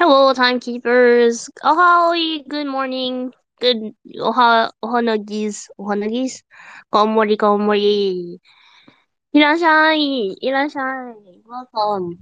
Hello, timekeepers. Ahoy, good morning. Good ohanagis. Ohanagis? Komori, komori. Irashai. Irashai. Welcome.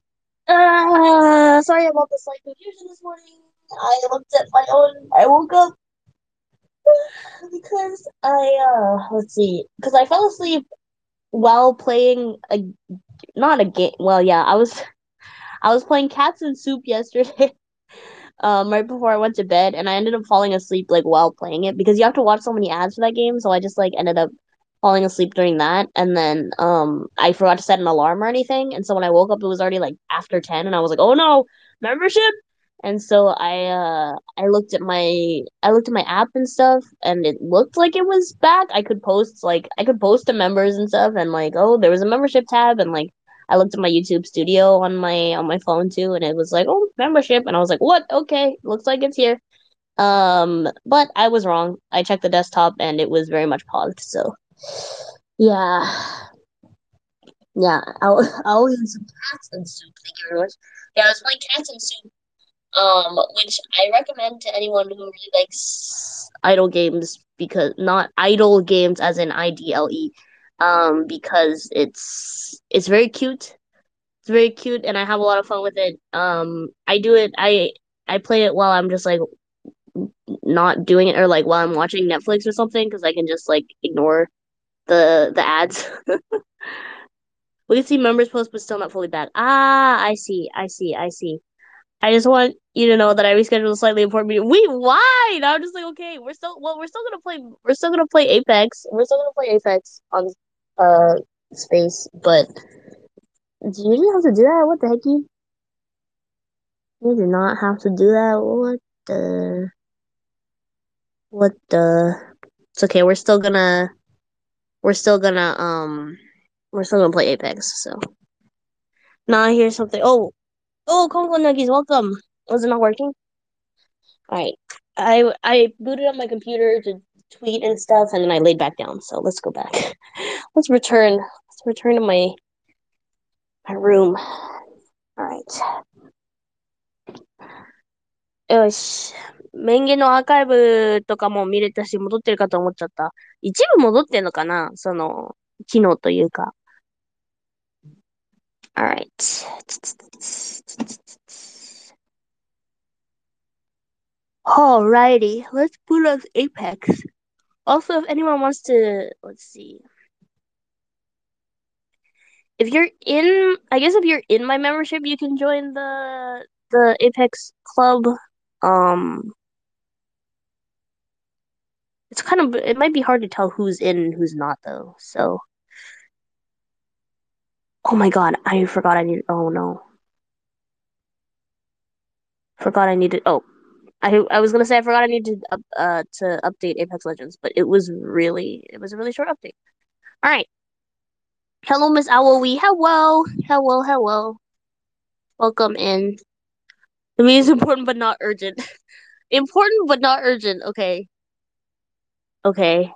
Sorry about the slight confusion this morning. I looked at my own. I woke up because let's see. Because I fell asleep while playing not a game. Well, yeah, I was playing Cats and Soup yesterday. Right before I went to bed, and I ended up falling asleep like while playing it because you have to watch so many ads for that game. So I just like ended up falling asleep during that, and then I forgot to set an alarm or anything, and so when I woke up, it was already like after 10, and I was like, oh no, membership. And so I looked at my app and stuff, and it looked like it was back. I could post to members and stuff, and like, oh, there was a membership tab, and like I looked at my YouTube Studio on my phone too, and it was like, oh, membership, and I was like, what? Okay, looks like it's here. But I was wrong. I checked the desktop, and it was very much paused. So yeah, yeah. I'll use some Cats and Soup. Thank you very much. Yeah, I was playing Cats and Soup, which I recommend to anyone who really likes idle games because not idle games as in IDLE, because it's very cute. It's very cute, and I have a lot of fun with it. I do it. I play it while I'm just like not doing it, or like while I'm watching Netflix or something, because I can just like ignore the ads. We can see members post, but still not fully back. Ah, I see. I see. I see. I just want you to know that I rescheduled a slightly important meeting. Wait, why? And I'm just like, okay, we're still gonna play. We're still gonna play Apex. We're still gonna play Apex on uh space, but do you really have to do that? What the heck? You do not have to do that. The what the it's okay, we're still gonna we're still gonna play Apex, so now I hear something. Oh, Kongo Nuggies, welcome. Was it not working? Alright. I booted up my computer to tweet and stuff, and then I laid back down, so let's go back. Let's return to my room. Alright. よし。メンゲのアーカイブとかも見れたし、戻ってるかと思っちゃった。一部戻ってんのかな、その、機能というか。Alright. Alrighty. Let's boot up Apex. Also, if anyone wants to, let's see. If you're in, I guess if you're in my membership, you can join the Apex club. Um, it might be hard to tell who's in and who's not though. So, oh my God, I forgot I need. Oh no, forgot I needed. Oh, I was gonna say I forgot I needed to update Apex Legends, but it was a really short update. All right, hello Miss Owlwee. Hello, hello, hello. Welcome in. The meeting is important but not urgent. Important but not urgent. Okay, okay.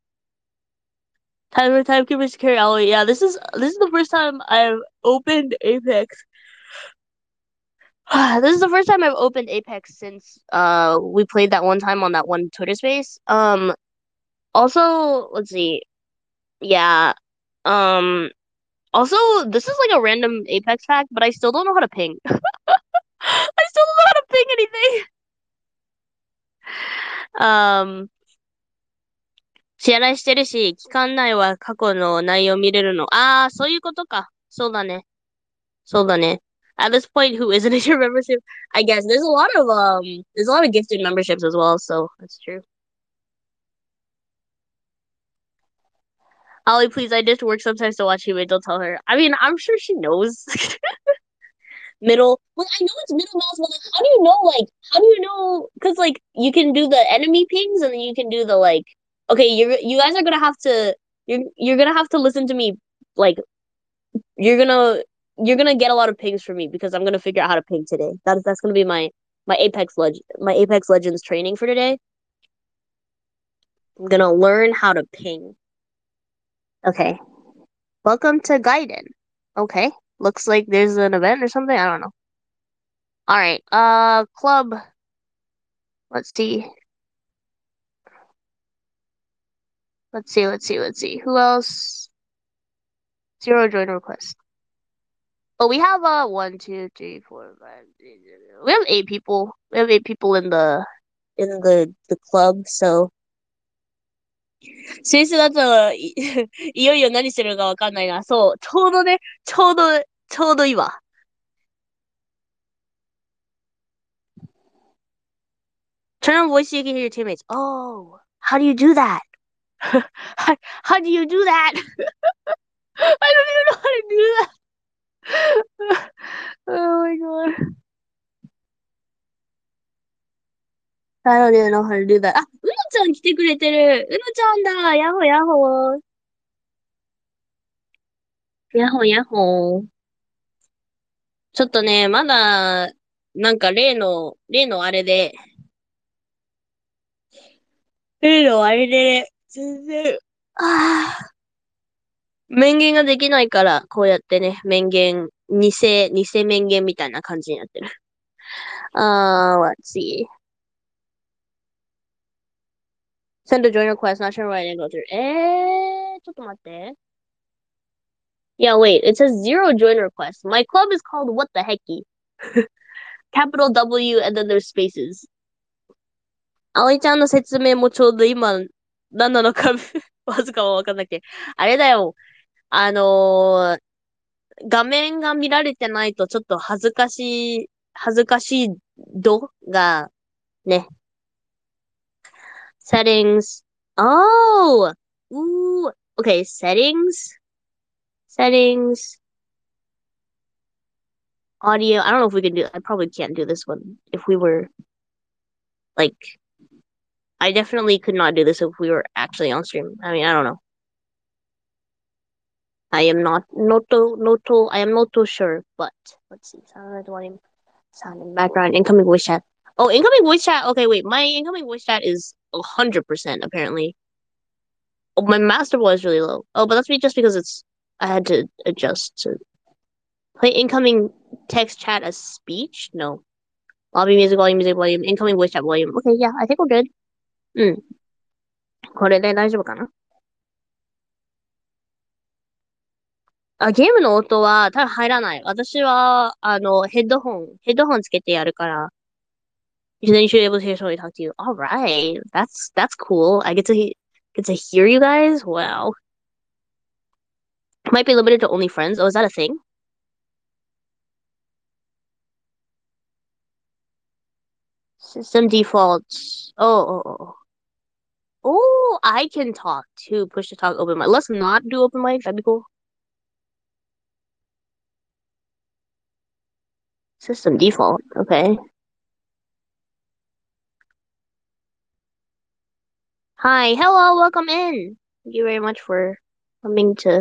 Timekeeper security Owlwee. Yeah, this is the first time I've opened Apex. This is the first time I've opened Apex since we played that one time on that one Twitter space. Also, let's see. Yeah. Um, Also, this is like a random Apex fact, but I still don't know how to ping. I still don't know how to ping anything.試合してるし、期間内は過去の内容見れるの。ああ、そういうことか。そうだね。そうだね。At this point, who isn't in your membership? I guess there's a lot of gifted memberships as well, so that's true. Ollie, please, I just work sometimes to watch you, don't tell her. I mean, I'm sure she knows. Middle. Well, I know it's middle mouse, but like, how do you know? Like, how do you know? Because like, you can do the enemy pings, and then you can do the like. Okay, you guys are gonna have to. You're gonna have to listen to me. Like, you're gonna you're gonna get a lot of pings from me because I'm gonna figure out how to ping today. That's gonna be my Apex Legends training for today. I'm gonna learn how to ping. Okay. Welcome to Gaiden. Okay. Looks like there's an event or something. I don't know. All right. Club. Let's see. Let's see. Who else? Zero join request. Oh, we have one, two, three, four, five. We have 8 people. We have 8 people in the club. Soスイスだといよいよ何してるのかわかんないな。そう、ちょうどね、ちょうどいいわ。Turn on voice so you can hear your teammates. Oh, how do you do that? how do you do that? I don't even know how to do that. Oh my god. I don't even know how to do that. あ、うのちゃん来てくれてる。うのちゃんだ。やっほやっほ。やっほやっほ。ちょっとね、まだ、なんか例のあれで、全然、面言ができないから、こうやってね、偽面言みたいな感じになってる。let's see. Send a join request, not sure why I didn't go through. ちょっと待って。Yeah, wait, it says zero join request. My club is called What the Hecky. Capital W and then there's spaces. 葵ちゃんの説明もちょうど今、何なのかわずかはわかんなくて。あれだよ。画面が見られてないとちょっと恥ずかしい度がね、settings. Oh! Ooh. Okay, settings. Settings. Audio. I don't know if we can do I probably can't do this one if we were like I definitely could not do this if we were actually on stream. I mean, I don't know. I am I am not too sure, but let's see. Sound in background, incoming voice chat. Oh, incoming voice chat. Okay, wait. My incoming voice chat is 100% apparently. Oh, my master volume is really low. Oh, but that's just because I had to adjust to play incoming text chat as speech. No, lobby music volume, incoming voice chat volume. Okay, yeah, I think we're good. うん。これで大丈夫かなあ、ゲームの音は多分入らない。私は、ヘッドホンつけてやるから。Then you should be able to hear somebody talk to you. All right, that's cool. I get to hear you guys. Wow, might be limited to only friends. Oh, is that a thing? System defaults. Oh. Oh, I can talk too. Push to talk open mic. Let's not do open mic. That'd be cool. System default. Okay. Hi. Hello. Welcome in. Thank you very much for coming to.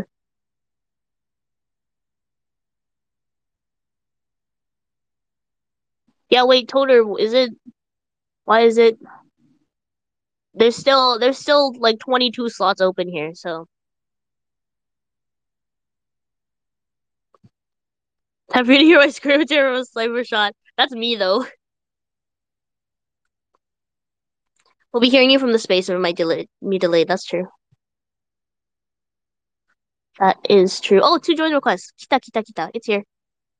Yeah. Wait, Toter. Is it? Why is it? There's still like 22 slots open here. So happy to hear my scripture was sniper shot. That's me though. We'll be hearing you from the space or it might be delayed. That's true. That is true. Oh, two join requests. Kita. It's here.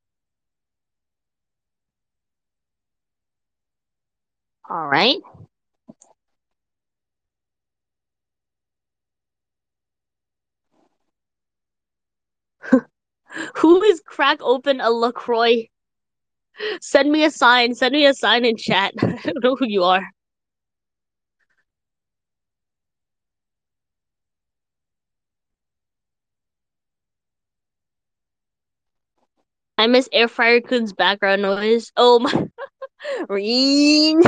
All right. Who is crack open a LaCroix? Send me a sign. Send me a sign in chat. I don't know who you are. I miss Air Fryer Kun's background noise. Oh my. Ring.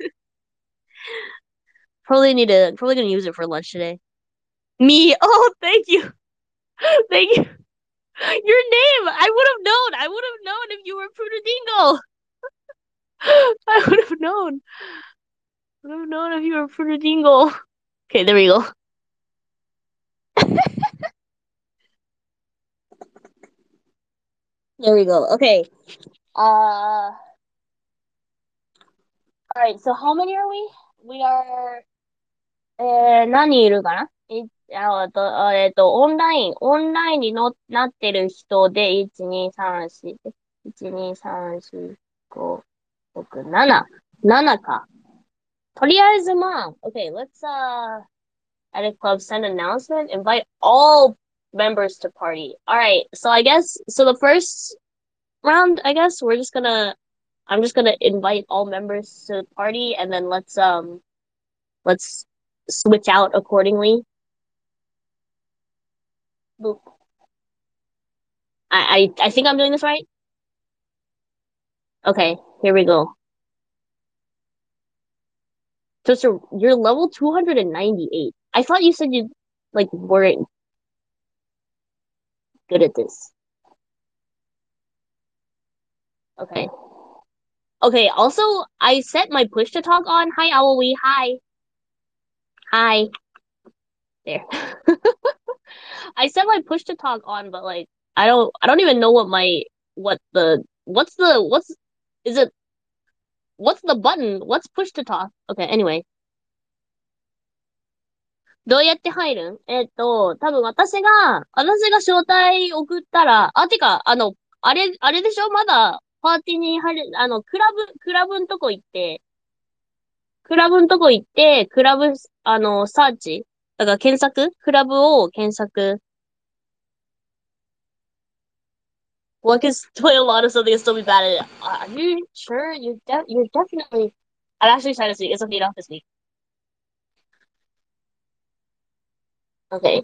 Probably gonna use it for lunch today. Me. Oh, thank you. Thank you. Your name. I would have known if you were Prudadingo. I would have known. Would have known if you were Prudadingo. Okay, there we go. There we go. Okay. Uh Alright, so how many are we? We are 何いるかないオンラインなってる人で、1、2、3、4、1、2、3、4、5、6、7。7か。とりあえずまあ、okay, let's, at a club, send an announcement, invite all members to party. Alright, so I guess, so the first round, I guess, I'm just gonna invite all members to the party, and then let's switch out accordingly. I think I'm doing this right. Okay, here we go. So you're level 298. I thought you said you like weren't good at this. Okay. Okay, also I set my push to talk on. Hi Owlie. Hi. Hi. There. I set my push to talk on, but like I don't even know what's is it what's the button? What's push to talk? Okay, anyway. どうやって入るん多分私が招待送ったら、あ、てか、あれでしょまだ、パーティーに入る、クラブんとこ行って、クラブ、サーチだからクラブを検索。What is play a lot of something and still be bad at it? Are you sure? You're definitely. I'm actually trying to see. It's a feed off this week. Okay.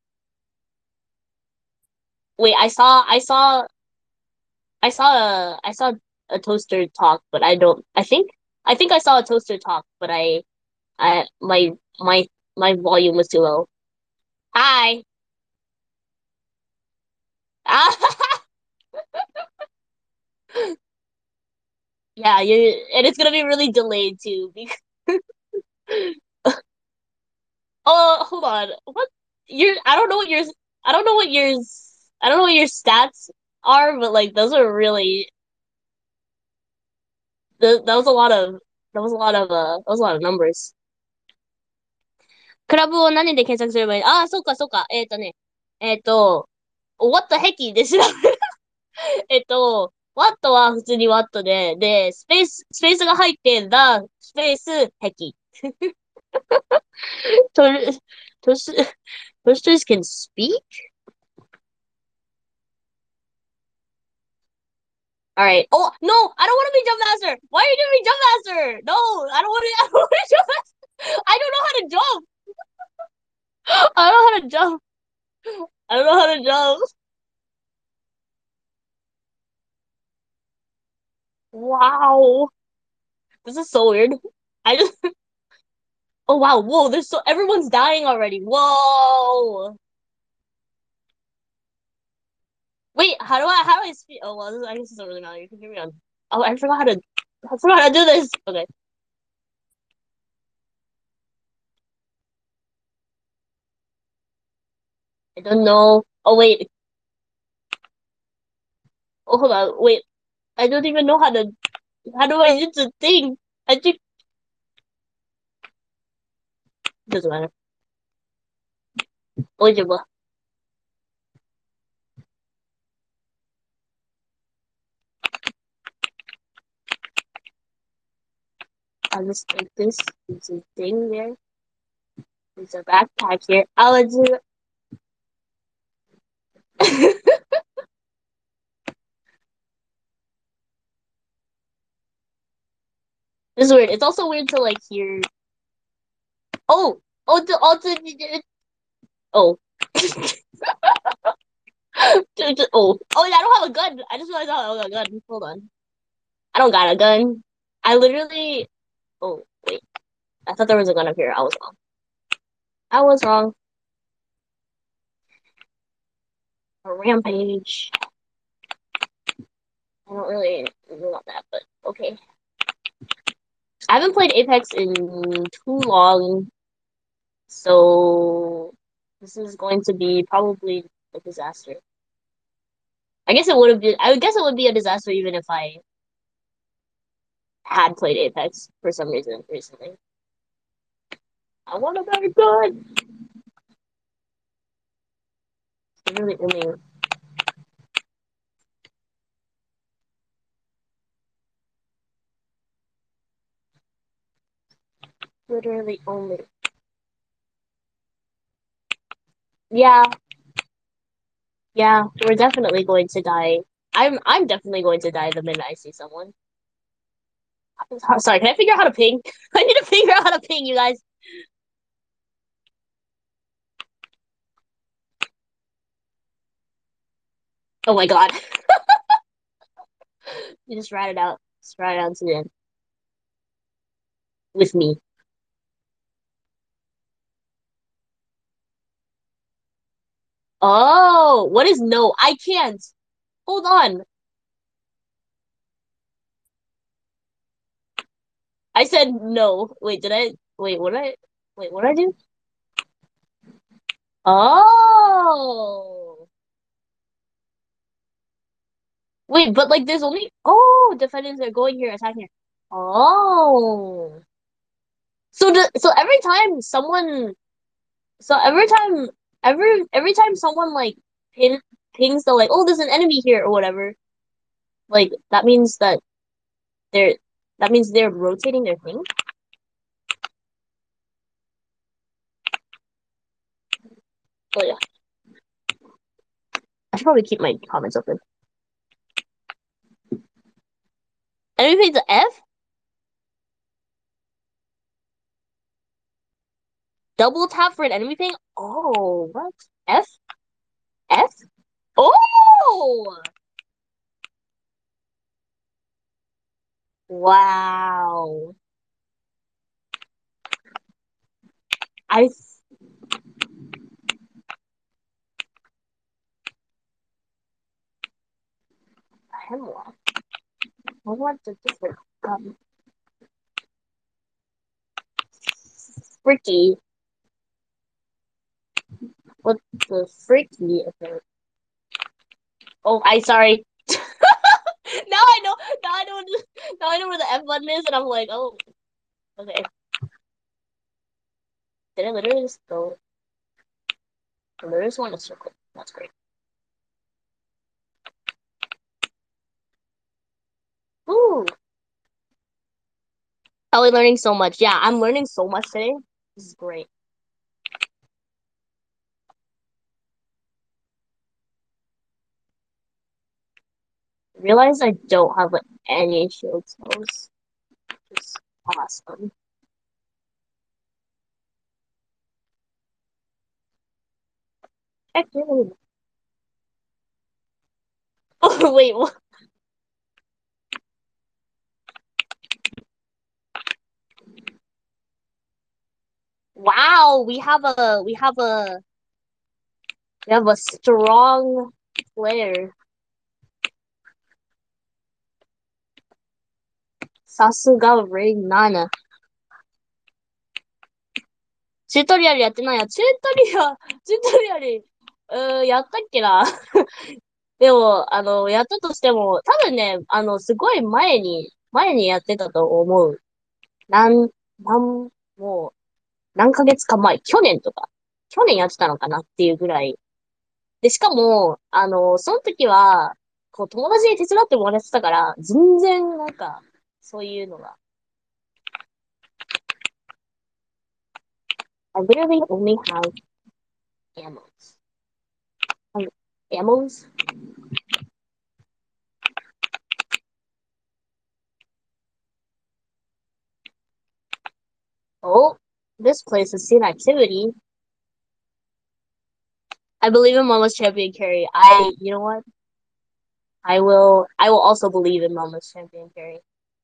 Wait, I saw a toaster talk, but I think I saw a toaster talk, but I my volume was too low. Hi. Yeah, and it's gonna be really delayed too. Because, oh, hold on. What your? I don't know what yours. I don't know what your stats are, but like those are really. That was a lot of. That was a lot of numbers. クラブを何で検索すればいいああ、そうか、そうか。what the heck で調べる。what は普通に what で、スペースが入って、the スペース、壁。トトシ、Toasters can speak? Alright. Oh, no! I don't want to be Jump Master! Why are you doing me Jump Master? No! I don't want to Jump Master! I don't know how to jump! I don't know how to jump! I don't know how to jump! Wow! This is so weird. I just Oh wow, whoa, everyone's dying already. Whoa. Wait, how do I speak? Oh well, I guess this doesn't really matter. You can hear me on. Oh, I forgot how to do this. Okay. I don't know. Oh wait. Oh hold on. Wait. I don't even know how do I use the thing? I think it doesn't matter. Wait, I'll just take this. There's a thing there. There's a backpack here. I'll do This is weird. It's also weird to like hear Oh! Oh oh. Oh. Oh, yeah, I don't have a gun. I just realized I don't have a gun. Hold on. I don't got a gun. I literally. Oh, wait. I thought there was a gun up here. I was wrong. I was wrong. A rampage. I don't really want that, but okay. I haven't played Apex in too long, so this is going to be probably a disaster. I guess it would have been. I would guess it would be a disaster even if I had played Apex for some reason recently. I want to very good. Literally only, literally only. Yeah, yeah, we're definitely going to die. I'm definitely going to die the minute I see someone. Sorry, can I figure out how to ping? I need to figure out how to ping, you guys. Oh my god. You just rat it out. Just rat it out to the end. With me. Oh, what is no? I can't. Hold on. I said no. Wait, did I? Wait, what did I? Wait, what did I do? Oh. Wait, but like there's only defenders are going here, attacking here. Oh. So every time someone so every time someone like pin pings the like, oh, there's an enemy here or whatever, like they're that means they're rotating their thing. So yeah. I should probably keep my comments open. Enemy pings the F? Double tap for an enemy ping? Oh, what? F? F? Oh! Wow. I Hemlock. I want to different freaky. What the freaky effect? Oh, I sorry. Now I know. Now I know. Now I know where the F button is, and I'm like, oh, okay. Did I literally just go? I literally just want to circle. That's great. Ooh, probably learning so much. Yeah, I'm learning so much today. This is great. Realize I don't have like, any shield spells. It's awesome. Heck yeah. Oh wait. Wow. We have a strong player. SaすがRing 7。チュートリアルやってないや。チュートリアル、やったっけな。でも、やったとしても、多分ね、すごい前にやってたと思う。なん、なん、もう、何ヶ月か前、去年やってたのかなっていうぐらい。で、しかも、その時は、こう、友達に手伝ってもらってたから、全然、なんか、そういうのが。I literally only have ammos. Ammos? Oh, this place has seen activity. I believe in Mama's Champion Carry. You know what? I will also believe in Mama's Champion Carry.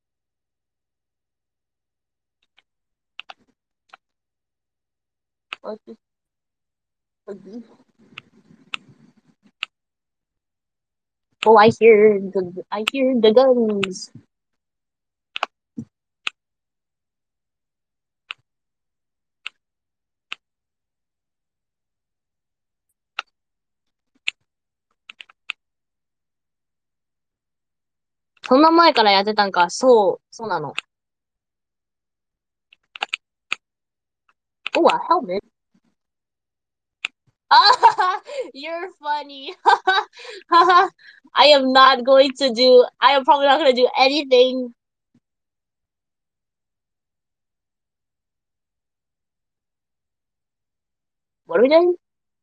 Oh, I hear the guns. そんな前からやってたんか。そう、そうなの。Oh, a helmet. Ah, you're funny. I am not going to do, I am probably not going to do anything. What are we doing?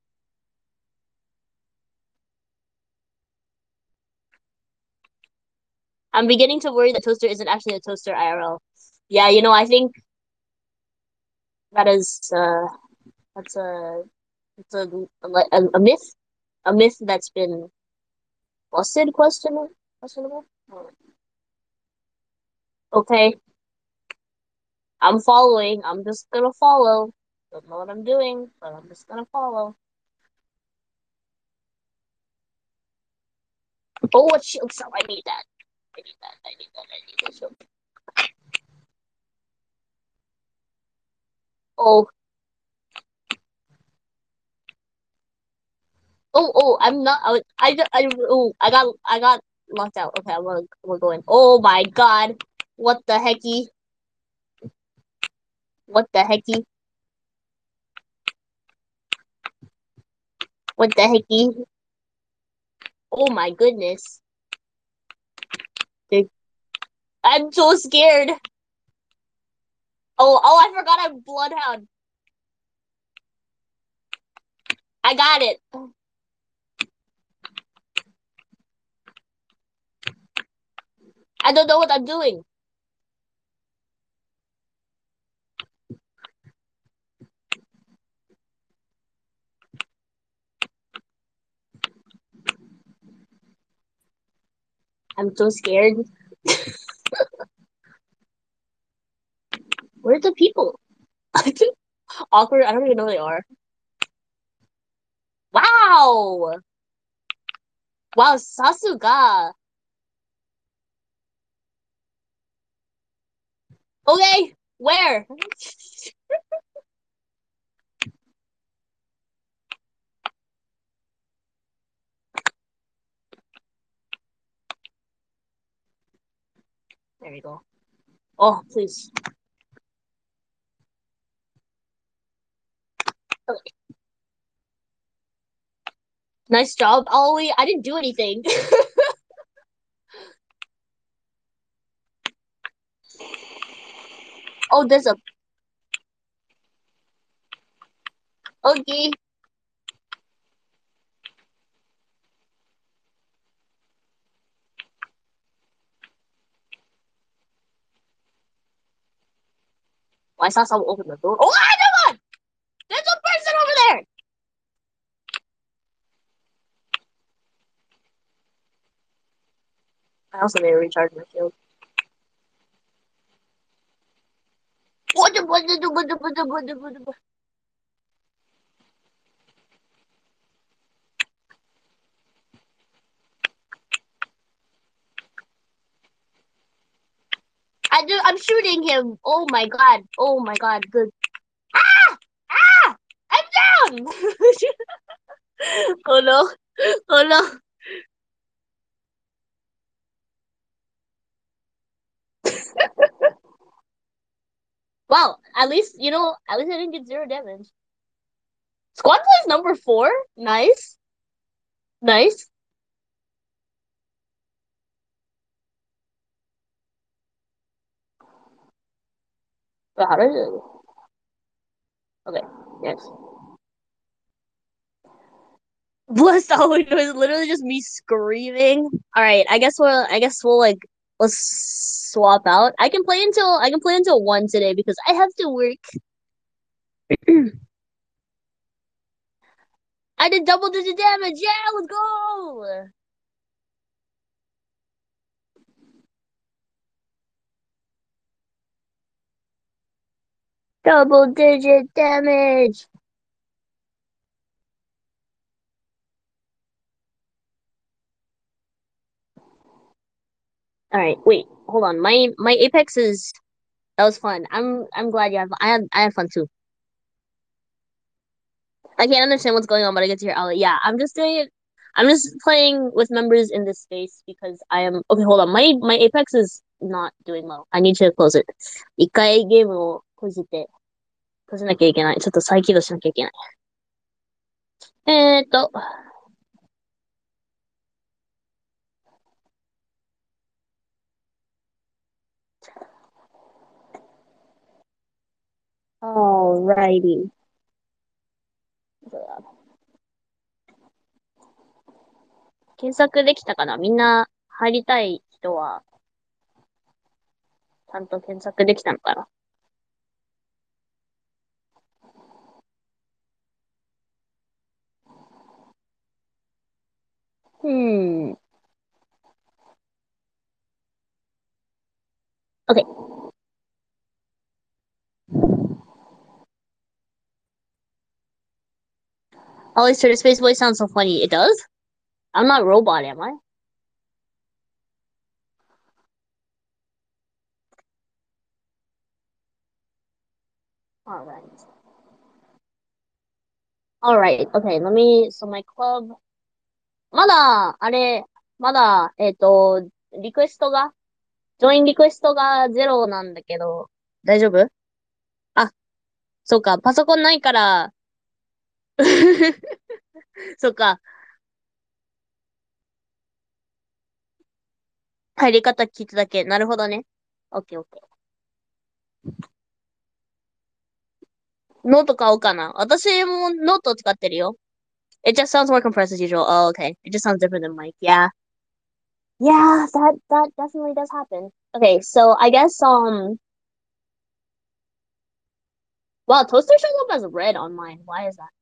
I'm beginning to worry that toaster isn't actually a toaster IRL. Yeah, I think that is, that's it's a myth, a myth that's been busted, questionable. Okay, I'm following. I'm just gonna follow. Don't know what I'm doing, but I'm just gonna follow. Oh, what shield cell? I need that. I need that. I need that. I need that shield. Oh, I'm not. I got locked out. Okay, we're going. Oh my god. What the hecky? What the hecky? What the hecky? Oh my goodness. I'm so scared. I forgot I'm Bloodhound. I got it. I don't know what I'm doing. I'm so scared. Where's the people? Awkward. I don't even know who they are. Wow. Wow, Sasuga. Okay, where? There we go. Oh, please. Okay. Nice job, Ollie. I didn't do anything. Oh, there's a. Okay. Oh, I saw someone open the door. Oh, come on! There's a person over there! I also need to recharge my shield. I'm shooting him. Oh my god. Oh my god. Good. Ah! Ah! I'm down! Oh no. Oh no. Wow. At least I didn't get zero damage. Squad plays number 4. Nice. Nice. But how does it? Okay. Yes. Blessed always was literally just me screaming. All right. I guess we'll like let's swap out. I can play until 1 today because I have to work. I did double digit damage. Yeah, let's go. Double digit damage. All right, wait, hold on. My Apex is that was fun. I'm glad you had I had fun too. I can't understand what's going on, but I get to hear Ollie. Yeah, I'm just doing it. I'm just playing with members in this space because I am okay. Hold on, my Apex is not doing well. I need to close it. 一回ゲームを閉じなきゃいけない。ちょっと再起動しなきゃいけない。えーっと、alrighty。検索できたかな？みんな入りたい人はちゃんと検索できたのかな？うん。Okay. Always heard a space voice sounds so funny. It does? I'm not a robot, am I? Alright. Alright. Okay, so my club. まだ、あれ、まだ、リクエストが、ジョインリクエストがゼロなんだけど、大丈夫？あ、そうか、パソコンないから、そうか、入り方聞いただけ。なるほどね。オッケーオッケー。ノート買おうかな。私もノート使ってるよ。It just sounds more compressed as usual. Oh, okay. It just sounds different than Mike. Yeah. Yeah, that definitely does happen. Okay, so I guess wow, toaster shows up as red on mine. Why is that?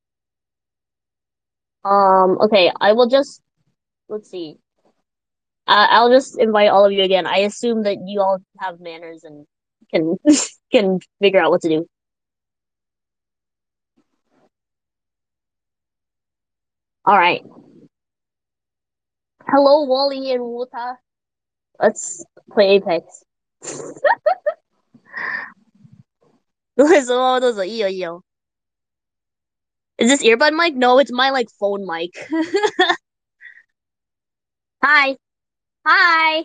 Okay, I will just let's see. I'll just invite all of you again. I assume that you all have manners and can can figure out what to do. All right. Hello, Wally and Wuta. Let's play Apex. どうぞどうぞいいよいいよ。Is this earbud mic? No, it's my like phone mic. Hi. Hi.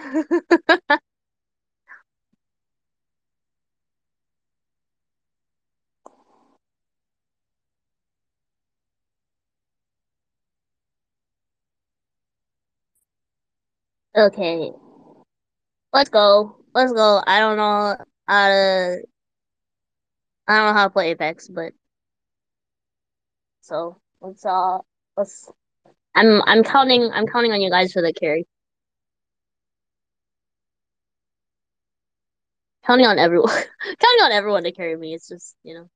Okay. Let's go. Let's go. How to I don't know how to play Apex, but so let's I'm counting on you guys for the carry. Counting on everyone. Counting on everyone to carry me. It's just.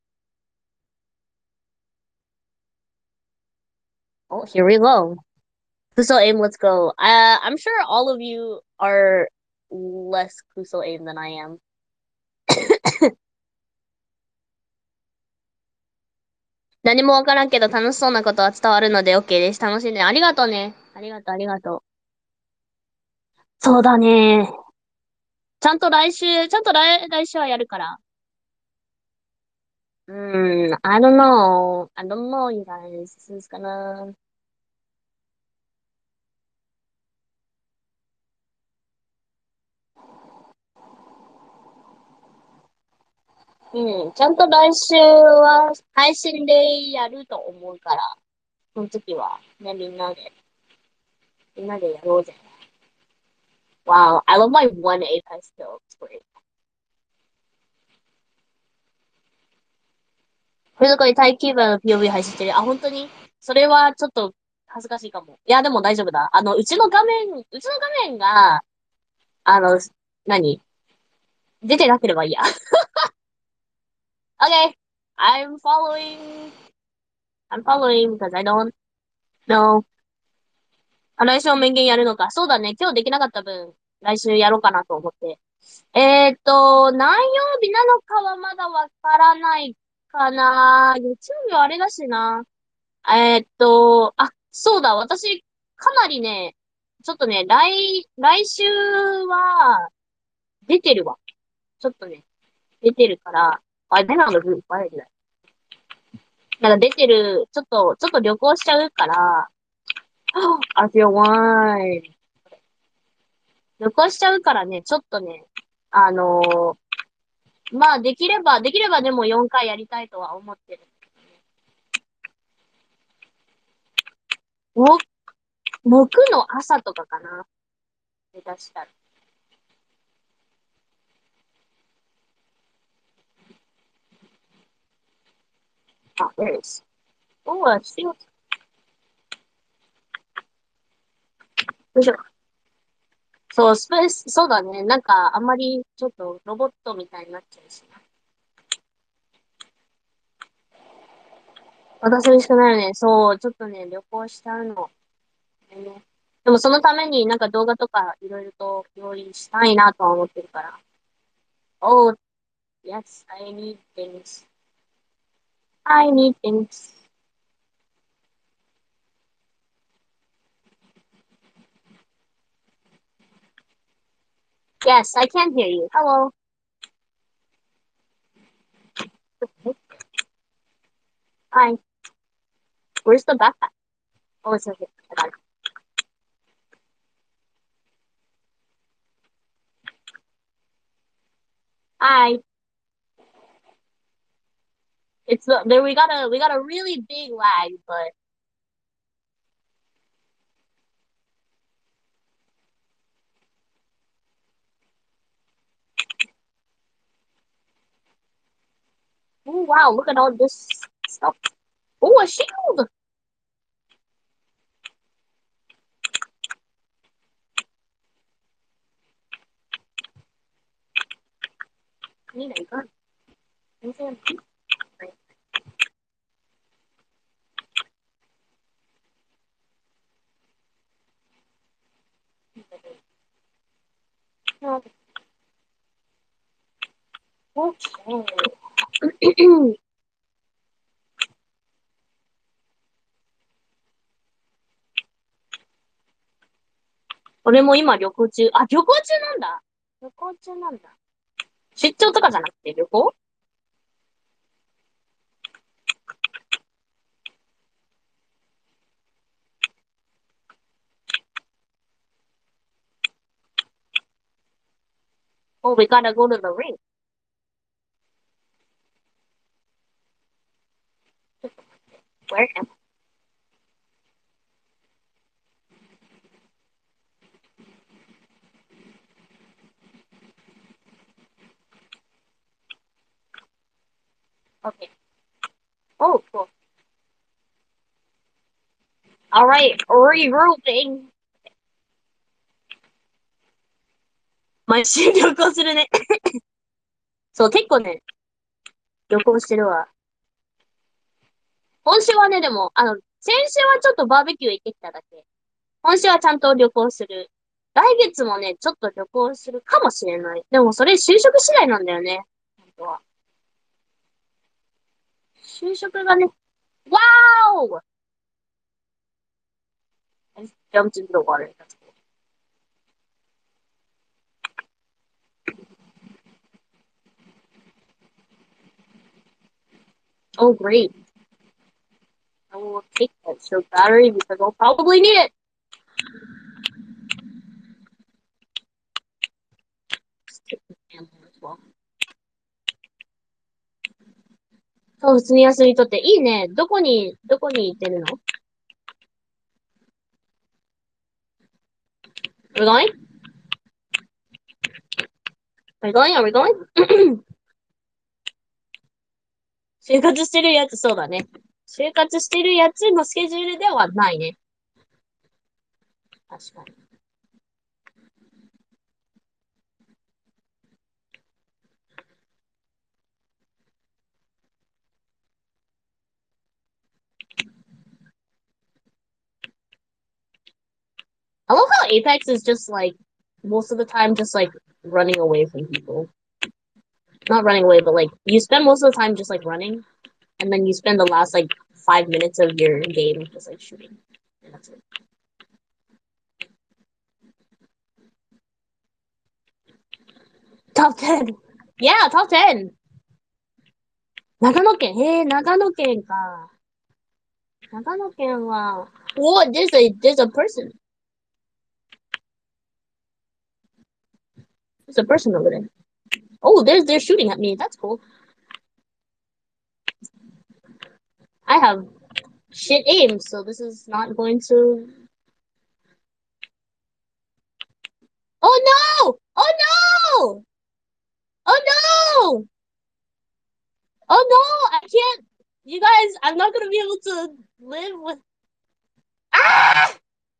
Oh, here we go. Kuso aim, let's go. I'm sure all of you are less Kuso aim than I am. 何もわからんけど楽しそうなことは伝わるので OK です。楽しんで。ありがとうね。ありがとう、ありがとう。そうだね。ちゃんと来週はやるから。I don't know. I don't know, you guys. This is gonna... ちゃんと来週は配信でやると思うから、その時はね、みんなでやろうぜ。Wow, I love my one Apex kill. It's great. これどこに待機ーバーの POV 配信してる。あ、本当にそれはちょっと恥ずかしいかも。いや、でも大丈夫だ。うちの画面が、あの、何出てなければいいや。Okay, I'm following. I'm following because I don't know. 来週も面言やるのか。そうだね。今日できなかった分、来週やろうかなと思って。何曜日なのかはまだわからないかな。月曜日はあれだしな。そうだ。私、かなりね、ちょっとね、来週は出てるわ。ちょっとね、出てるから。I been on the roof. Why did I? なんか出てる、ちょっと旅行しちゃうから、I feel wine. 旅行しちゃうからね、ちょっとね、あのまあ、できればでも4回やりたいとは思ってる。も、木の朝とかかな。下手したら。あ、there is. おー、しよよいしょ。そう、スペース、そうだね。なんか、あんまり、ちょっと、ロボットみたいになっちゃうしな。私らしくないよね。そう、ちょっとね、旅行しちゃうの。ね。でも、そのためになんか動画とか、いろいろと用意したいなとは思ってるから。Oh, yes, I need things. I need things. Yes, I can hear you. Hello. Hi. Where's the backpack? Oh, it's right here. I got it. Hi. It's there. We got a really big lag, but oh wow, look at all this stuff. Oh, a shield. いいね、いかん。全然。Okay. 俺も今旅行中。あ、旅行中なんだ。旅行中なんだ。出張とかじゃなくて旅行 Oh, we gotta go to the ring. Where am I? Okay. Oh, cool. Alright, regrouping. 毎週旅行するね。そう、結構ね、旅行してるわ。今週はね、でも、先週はちょっとバーベキュー行ってきただけ。今週はちゃんと旅行する。来月もね、ちょっと旅行するかもしれない。でもそれ就職次第なんだよね。本当は。就職がね、Wow! I jumped into the water. That's cool. Oh, great. I will take that show battery because I'll probably need it. Let's take the ammo as well. そう、普通に休み取って。いいね。どこに行ってるの？ Are we going? Are we going? Are we going? 就活してるやつ、そうだね。就活してるやつのスケジュールではないね。確かに。I love how Apex is just like, most of the time, just like running away from people. Not running away, but like, you spend most of the time just like running, and then you spend the last like 5 minutes of your game just like shooting. And that's it. Top 10! Yeah, top 10! 長野県。へえ、長野県か。 長野県は Whoa, there's a person. There's a person over there. Oh, they're shooting at me. That's cool. I have shit aim, so this is not going to. Oh no! Oh no! Oh no! Oh no! I can't. You guys, I'm not gonna be able to live with. Ah!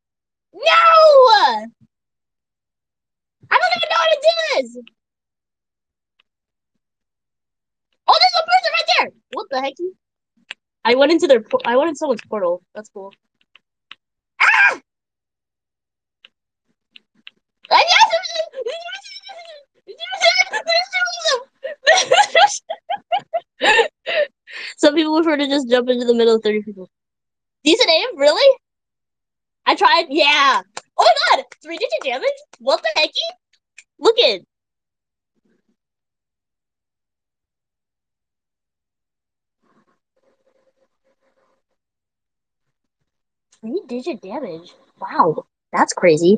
No! I don't even know how to do this. Oh, there's a person right there. What the heck? I went into I went into someone's portal. That's cool. Ah! Some people prefer to just jump into the middle of 30 people. Decent aim? Really? I tried. Yeah. Oh my god! 3-digit damage? What the hecky? Look it. 3-digit damage. Wow. That's crazy.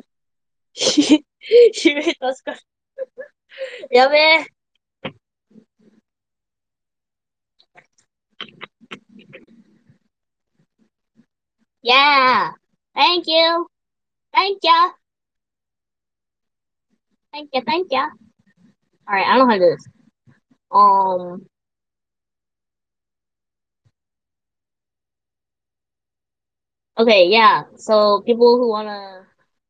確かに。やべえ。Yeah. Thank you. Thank ya. Thank ya. Thank ya. Alright, I don't know how to do this. Okay, yeah. So people who wanna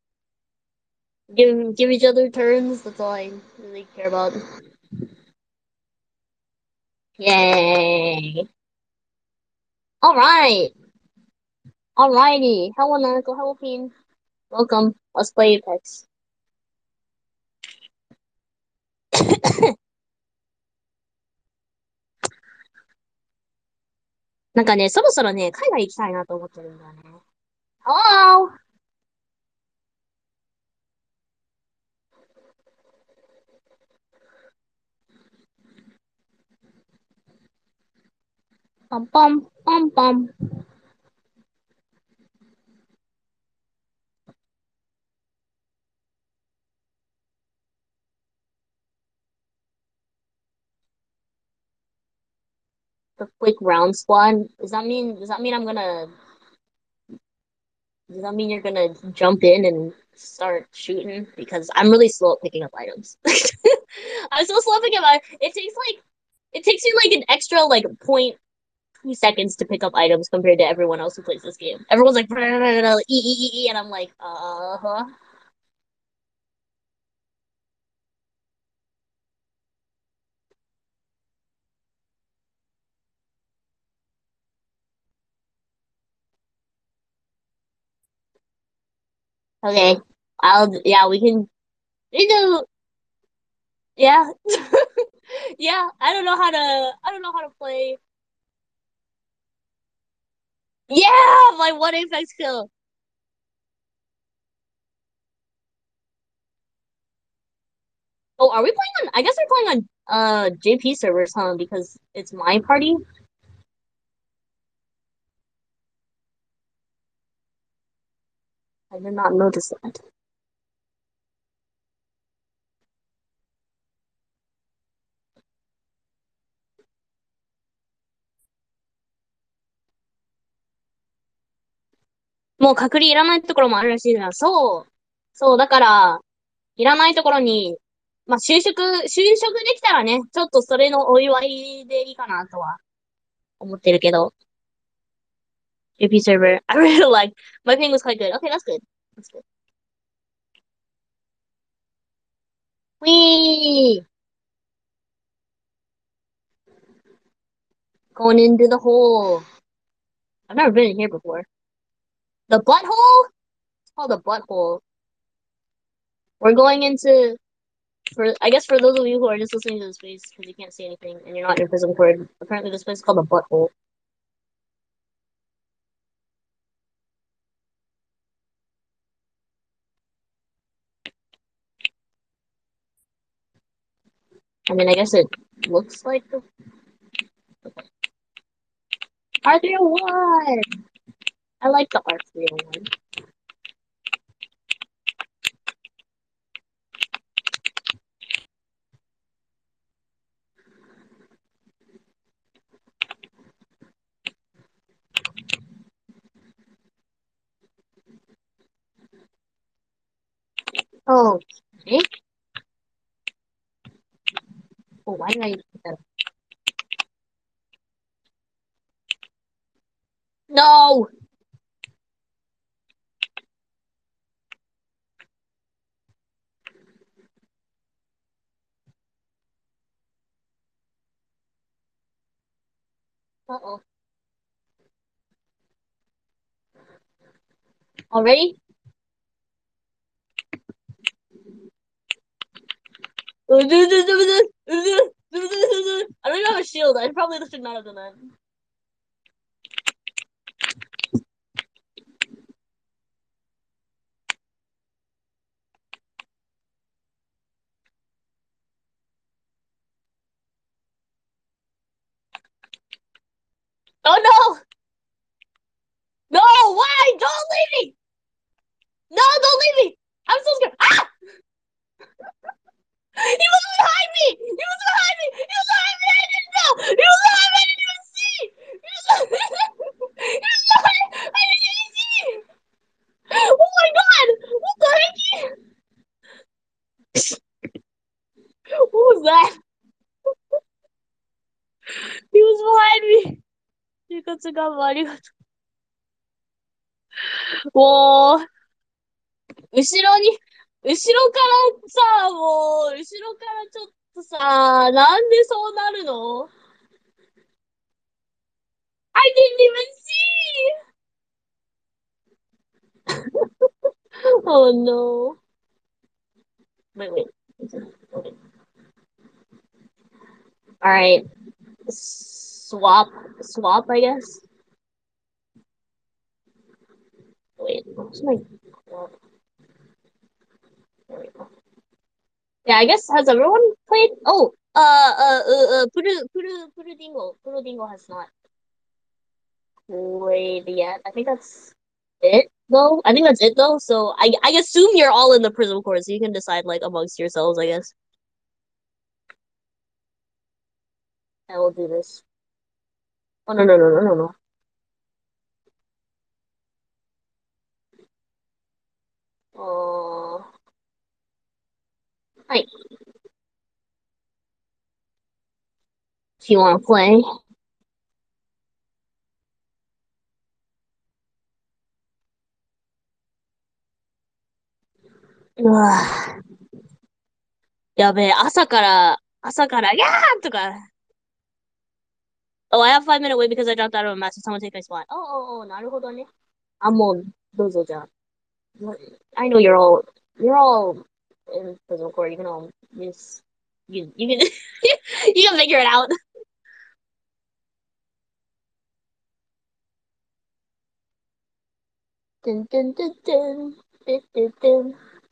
give each other turns, that's all I really care about. Yay. Alright. Alrighty. Hello, Nanako. Hello, Peen. Welcome. Let's play Apex. なんかね、そろそろね、海外行きたいなと思ってるんだよね。Hello! Bum bum, bum bum. The quick round squad. Does that mean does that mean you're gonna jump in and start shooting? Because I'm really slow at picking up items. I'm so slow at picking up. It takes you like an extra like point 2 seconds to pick up items compared to everyone else who plays this game. Everyone's like and I'm like, huh. Okay, yeah, we do yeah. Yeah, I don't know how to play. Yeah, my one Apex kill. Oh, are we playing on? I guess we're playing on JP servers, huh? Because it's my party. I did not notice that. もう隔離いらないところもあるらしいな。そう。そう、だから、いらないところに、まあ、就職できたらね、ちょっとそれのお祝いでいいかなとは思ってるけど。JP server. I really like, my ping was quite good. Okay, that's good. That's good. Whee! Going into the hole. I've never been in here before. The butthole? It's called the butthole. We're going into I guess for those of you who are just listening to this place because you can't see anything and you're not in prison court, apparently this place is called the butthole. I mean, I guess it looks like the. Are there what? I like the Arc Real one. Oh, okay. Oh, why did I put that? No! Uh-oh. Already? I don't even have a shield. I probably should not have done that. Oh no! No! Why? Don't leave me! No, don't leave me! I'm so scared. Ah! He was behind me! He was behind me! He was behind me! I didn't know! He was behind me! I didn't even see! He was behind me! I didn't even see! Oh my god! What the heck? What was that? He was behind me! 生活がもありがとう。もう、後ろに、後ろからさ、もう、後ろからちょっとさ、なんでそうなるの？ I didn't even see! Oh no. Wait, wait. Okay. Alright. Swap. Swap, I guess. Wait, what's my... Yeah, I guess, has everyone played? Oh, Puru Dingo has not played yet. I think that's it, though. I think that's it, though. So I assume you're all in the Prism Court, so you can decide, like, amongst yourselves, I guess. I will do this. Oh, no, no, no, no, no, no. Oh, hi. If you want to play. Ugh. やべえ、朝から、ギャーとか。Oh, I have 5 minute wait because I dropped out of a match, so someone take my spot. Na るほどね。あ、もう、どうぞじゃあ。I know you're all in physical court. You can all just you can you can figure it out. Dun, dun, dun, dun, dun, dun, dun.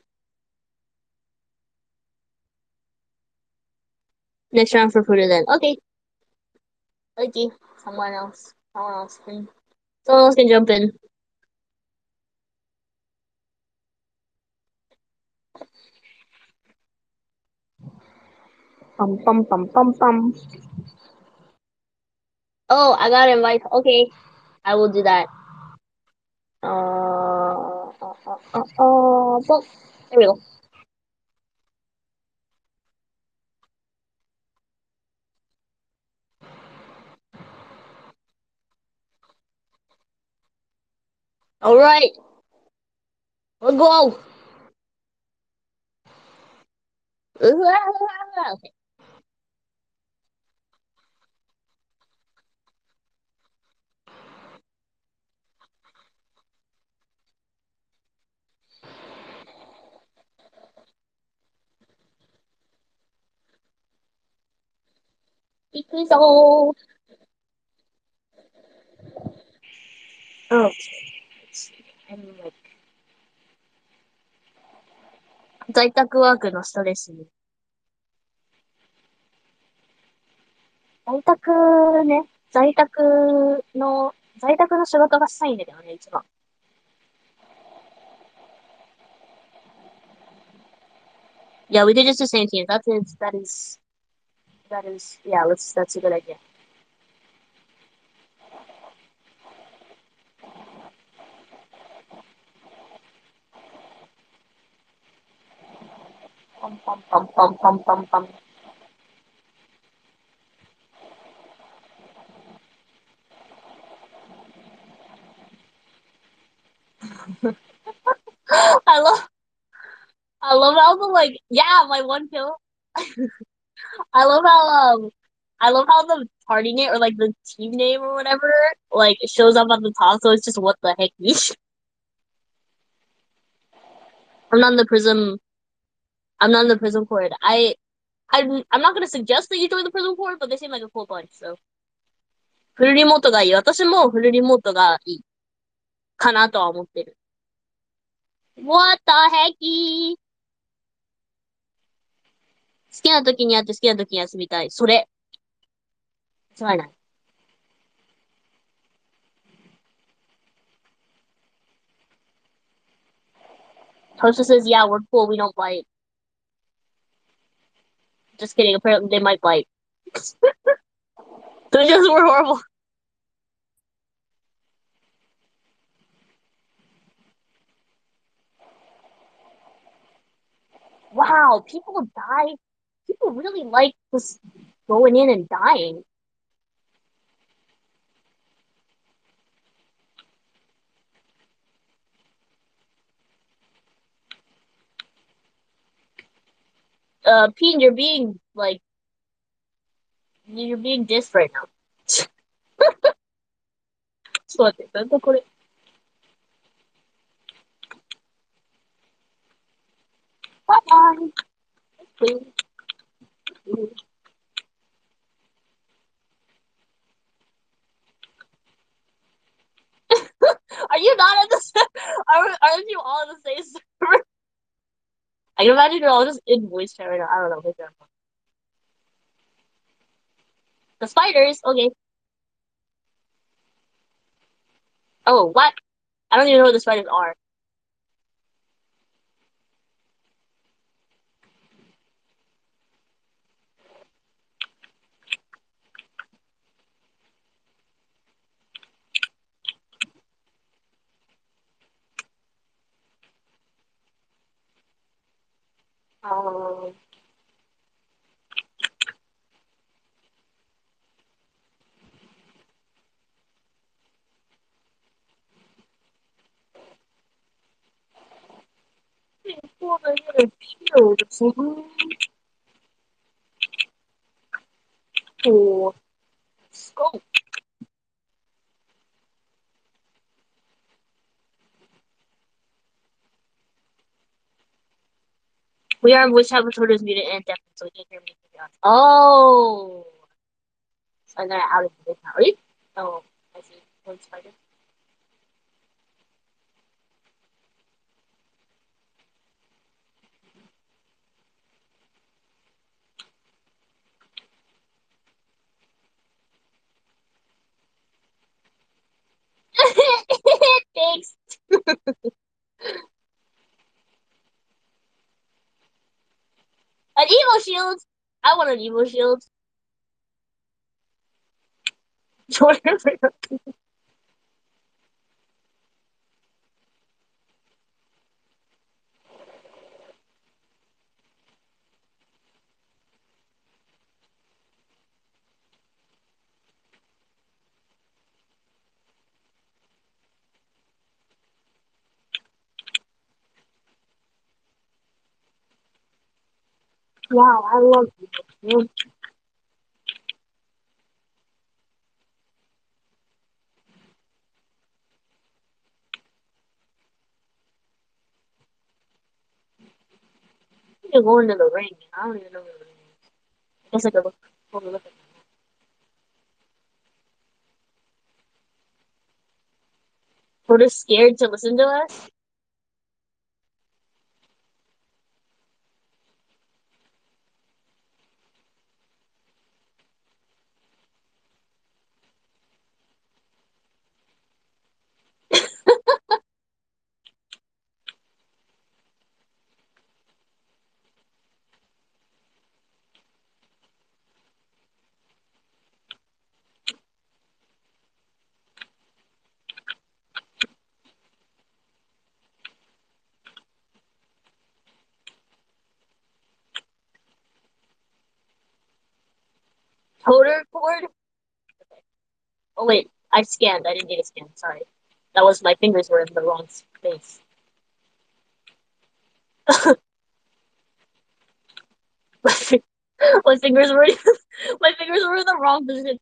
Next round for Puda then. Okay, okay. Someone else can jump in. Pum pum pum pum pum. Oh, I got an invite. Okay, I will do that. Boom. There we go. All right, let's go. Okay. Ikuzo. Oh, I'm like 在宅ワークのストレスに。在宅ね。 在宅の仕事がしたいんだよね、一番。Yeah, we could just do same teams. Yeah, that's a good idea. Pum, pum, pum, pum, pum, pum, pum. I love, I love how the like, yeah, my one kill. I love how, I love how the party name or like the team name or whatever, like shows up at the top. So it's just what the heck. I'm not in the prism. I'm not in the prism court. I'm not gonna suggest that you join the prism court, but they seem like a cool bunch. So フルリモートがいい。私もフルリモートがいいかなとは思ってる。What the heck? 好きな時にやって好きな時に休みたい。それ。間違いない。Tosha says, yeah, we're cool. We don't bite. Just kidding. Apparently they might bite. They just were horrible. Wow, people die. People really like just going in and dying. Pete, you're being like you're being dissed right now. ちょっと待って、なんだこれ。Bye bye. Please. Are you not at the aren't you all in the same server? I can imagine you're all just in voice chat right now. I don't know. The spiders, okay. Oh, what? I don't even know what the spiders are. Um, oh, scope. We are in which type of Twitter's muted and deafened, so we can't hear me. Oh, so I'm gonna out of this now. Are you? Oh, I see. One spider. Thanks. An Evo shield. I want an Evo shield. Jordan. Wow, I love Evo. You're going to the ring. I don't even know where the ring is. I guess I could look. Hold on, look at that. We're just scared to listen to us. Toter cord? Oh wait, I scanned. I didn't need a scan. Sorry. That was my fingers were in the wrong space. my fingers were my fingers were in the wrong position.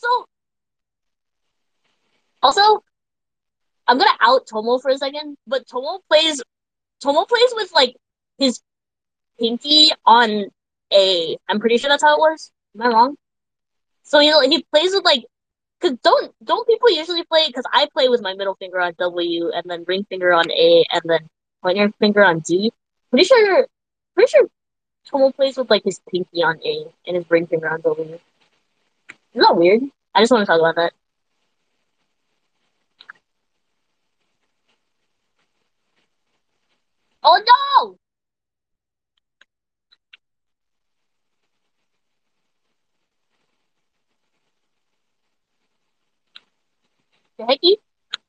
Also, I'm gonna out Tomo for a second, but Tomo plays with like his pinky on A. I'm pretty sure that's how it was. Am I wrong? So he plays with like, cause don't people usually play? Cause I play with my middle finger on W and then ring finger on A and then pointer finger on D. Pretty sure Tomo plays with like his pinky on A and his ring finger on W. Isn't that weird? I just want to talk about that. Oh no! The hecky?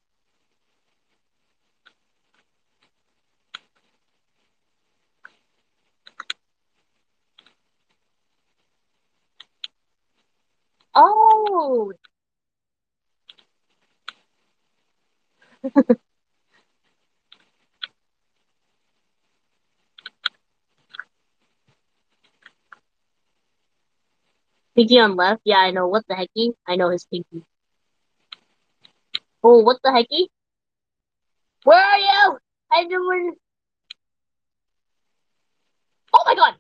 Oh, pinky on left. Yeah, I know. What the hecky? I know his pinky. Oh, what the hecky? Where are you? I know. Oh my god!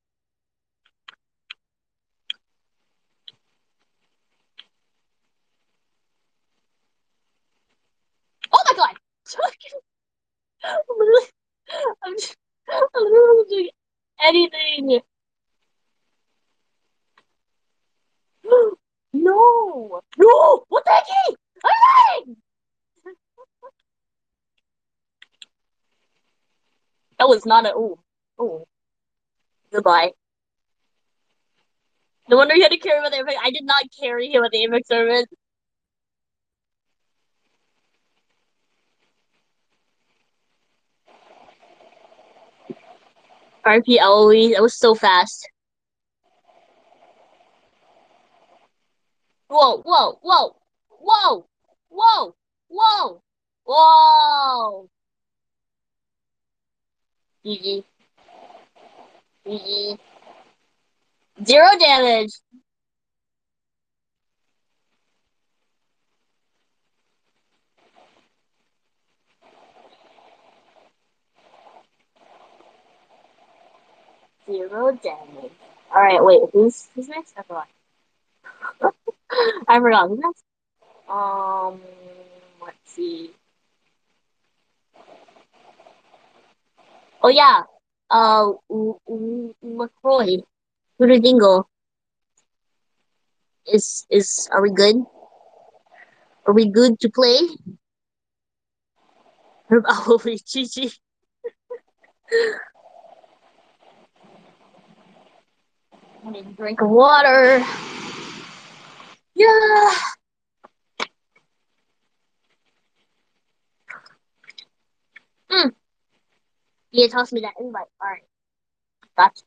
Oh my god! I'm literally, I'm literally doing anything. No! No! What the heck? Hey! That was not a. Oh. Oh. Goodbye. No wonder you had to carry him with the Apex. I did not carry him with the Apex tournament. RP LOE. That was so fast. Whoa, whoa, whoa, whoa, whoa, whoa, whoa. GG. GG. Zero damage. Zero damage. Alright, wait, who's next? I forgot. I forgot. Who's next? Um, let's see. Oh yeah. LaCroix. Dingle. Is are we good? Are we good to play? Probably GG. I need a drink of water. Yeah. Mm. Yeah, toss me that invite. Alright. Gotcha.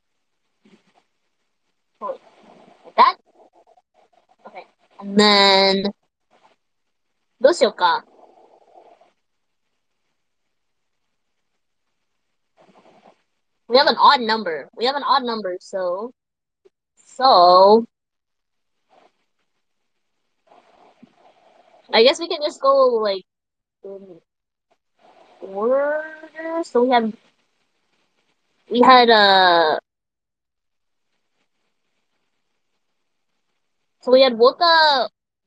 Wait, like that? Okay. And then どうしようか. We have an odd number. We have an odd number, so I guess we can just go like in order. So we had Wooka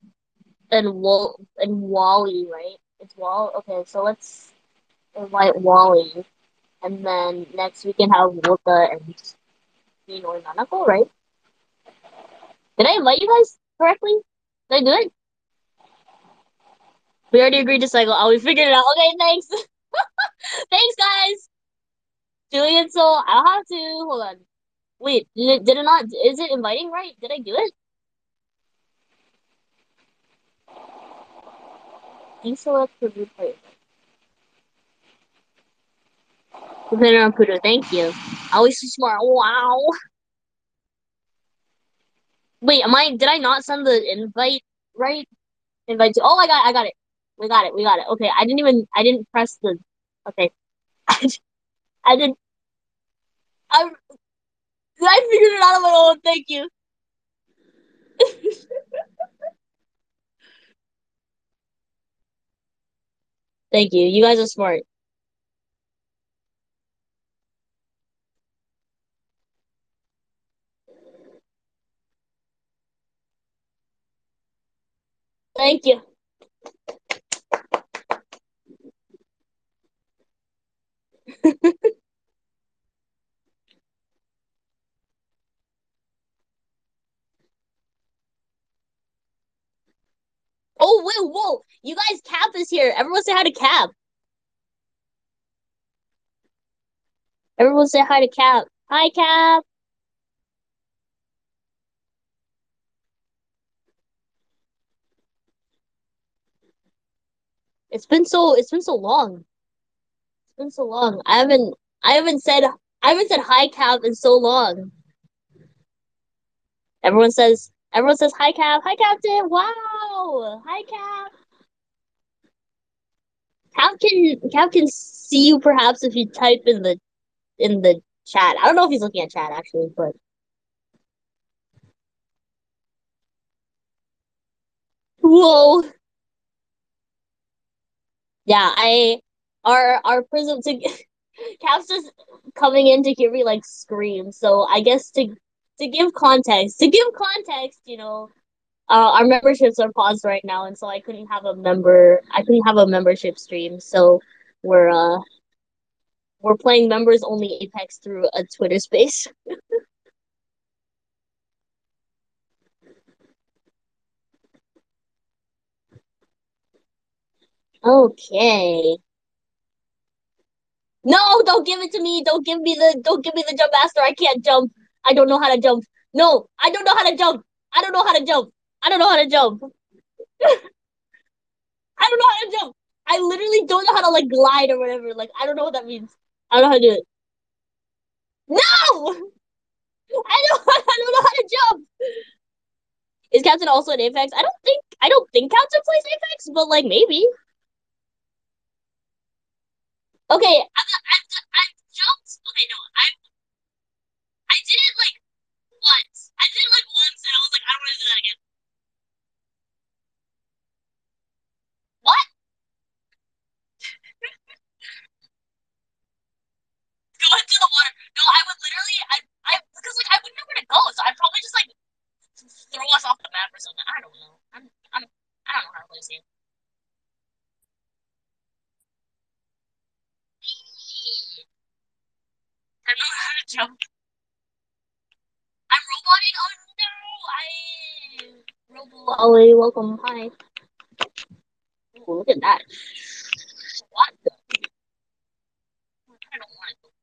and Wally, right? It's Wall. Okay, so let's invite Wally, and then next we can have Wooka and Dean or Nanako, right? Did I invite you guys correctly? Did I do it? We already agreed to cycle. Oh, we figured it out. Okay, thanks. Thanks, guys. Doing it, so I'll have to hold on. Wait, did it not? Is it inviting right? Did I do it? Deselect for replay. Depending on Pluto. Thank you. Always so smart. Wow. Wait, am I? Did I not send the invite right? Invite to. Oh, I got it. We got it. We got it. Okay, I didn't even. I didn't press the. Okay, I didn't. I I figured it out on my own. Thank you. Thank you. You guys are smart. Thank you. Oh wait, whoa! You guys, Cap is here. Everyone say hi to Cap. Everyone say hi to Cap. Hi, Cap. It's been so long. It's been so long. I haven't said I haven't said hi, Cap, in so long. Everyone says hi, Cap. Hi, Captain. Wow. Hi, Cap. Cap can see you perhaps if you type in the chat. I don't know if he's looking at chat actually, but whoa. Yeah, I our prism to Cap's just coming in to hear me like scream. So I guess to give context, our memberships are paused right now, and so I couldn't have a membership stream. So we're uh we're playing members only Apex through a Twitter space. Okay. No, don't give it to me. Don't give me the jump master. I can't jump. I don't know how to jump. No, I don't know how to jump. I don't know how to jump. I don't know how to jump. I don't know how to jump. I literally don't know how to like glide or whatever. Like I don't know what that means. I don't know how to do it. No! I don't know how to jump. Is Captain also in Apex? I don't think Captain plays Apex, but like maybe. Okay, I've jumped. Okay, no, I did it like once. I did it like once, and I was like, I don't want to do that again. What? Go into the water. No, I would literally, I because like I wouldn't know where to go, so I'd probably just like throw us off the map or something. I don't know. I don't know how to play this game. I don't know how to jump. I'm roboting. Oh no! I Robo Ollie, welcome. Hi. Ooh, look at that. What? I don't want to.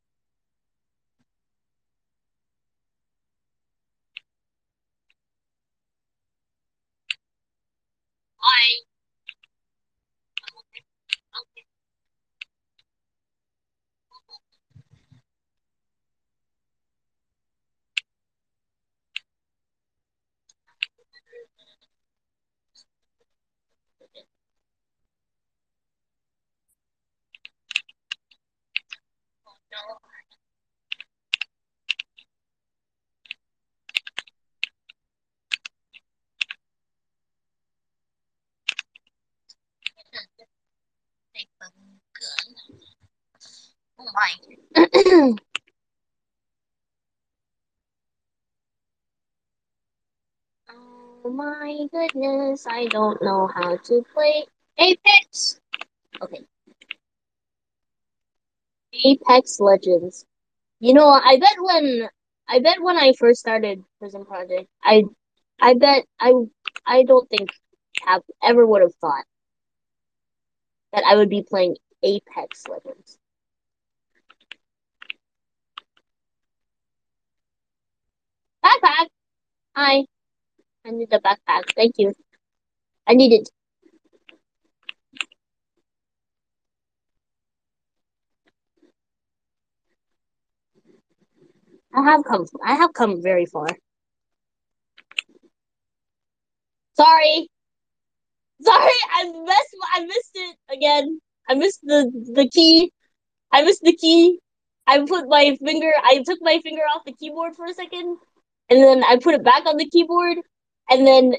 I okay. No. Big button gun. Oh my. Oh my goodness, I don't know how to play Apex. Okay, Apex Legends. I bet when I first started Prison Project, I bet I don't think Cap ever would have thought that I would be playing Apex Legends. Backpack. Hi, I need a backpack. Thank you. I need it. I have come very far. Sorry, sorry. I missed it again. I missed the key. I missed the key. I took my finger off the keyboard for a second, and then I put it back on the keyboard, and then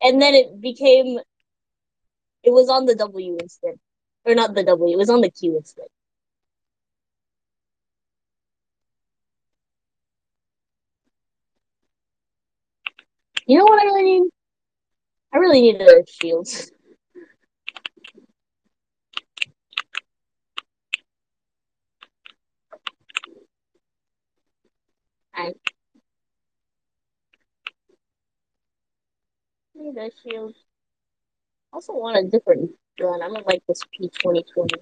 it was on the W instead, or not the W. It was on the Q instead. You know what I really need? I really need a shield. I need a shield. I also want a different gun. I don't like this P2020.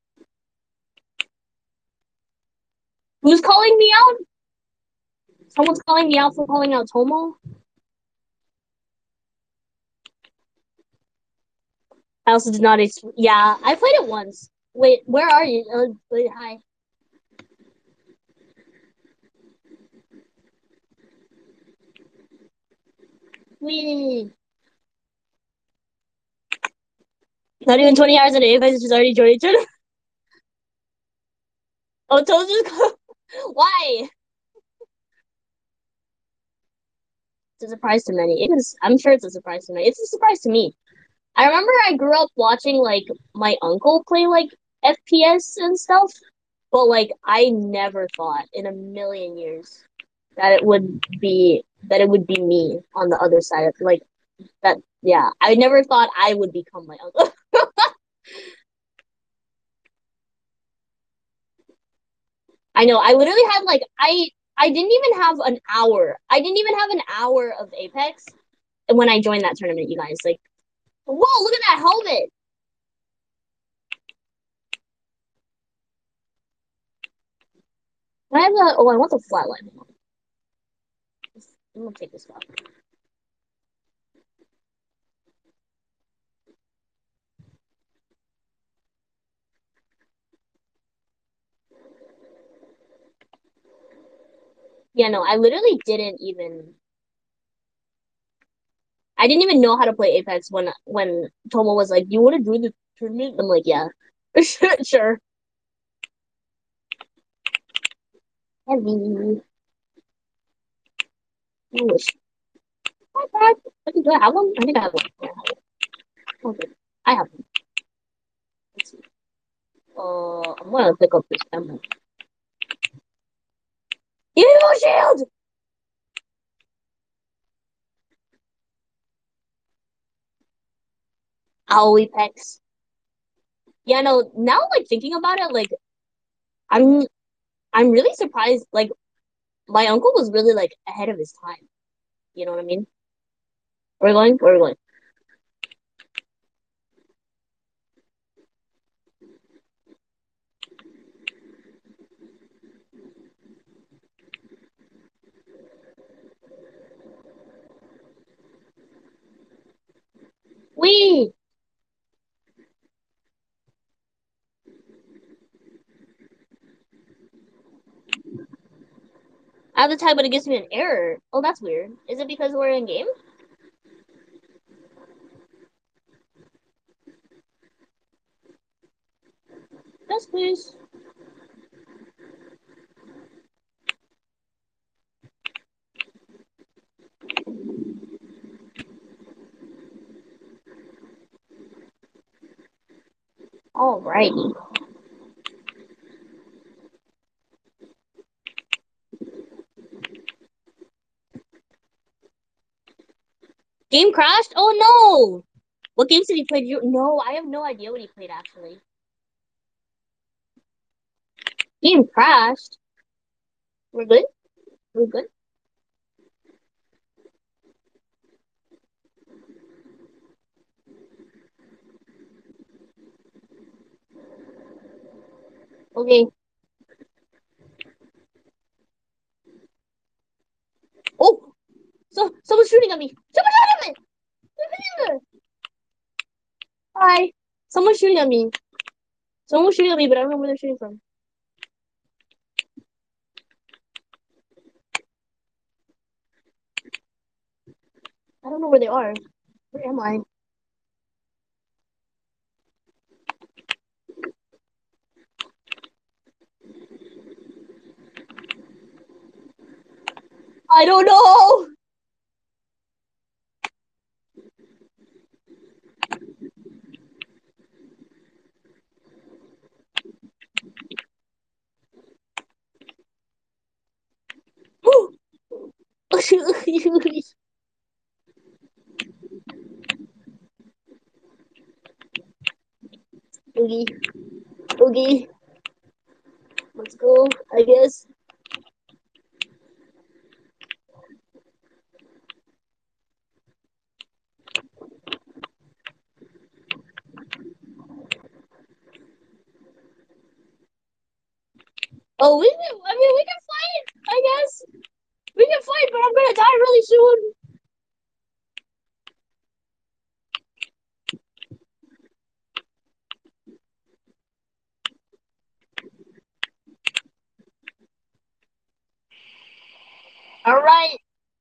Who's calling me out? Someone's calling me out for calling out Tomo. I also did not. Yeah, I played it once. Wait, where are you? Wait, hi. Wait. Not even 20 hours in Apex, she's already joined each other. Oh, Toast just why? It's a surprise to many. It is. I'm sure it's a surprise to many. It's a surprise to me. I remember I grew up watching like my uncle play like FPS and stuff, but like I never thought in a million years that it would be me on the other side of like that. Yeah, I never thought I would become my uncle. I know. I literally had like I didn't even have an hour. I didn't even have an hour of Apex when I joined that tournament. You guys like, whoa! Look at that helmet. I have a. Oh, I want the flatline. I'm gonna take this off. Yeah, no, I literally didn't even. I didn't even know how to play Apex when Tomo was like, "You want to join the tournament?" I'm like, "Yeah, sure." Heavy. English. My bad. Do I have one? I think I have one. Yeah, I have one. Okay, I have one. Let's see. I'm gonna pick up this ammo. Evo shield. Owl Apex. Yeah, no. Now, like thinking about it, like I'm I'm really surprised. Like my uncle was really like ahead of his time. You know what I mean? Where are we going? Where are we going? We. I have the type, but it gives me an error. Oh, that's weird. Is it because we're in game? Yes, please. Alrighty. Game crashed? Oh no! What games did he play? No, I have no idea what he played actually. Game crashed. We're good? We're good? Okay. Oh! Someone's shooting at me! Someone's shooting at me! Hi! Someone's shooting at me. Someone's shooting at me, but I don't know where they're shooting from. I don't know where they are. Where am I? I don't know. Okay, okay, let's go. I guess. Oh, we can. I mean, we can fight. I guess we can fight, but I'm gonna die really soon. All right.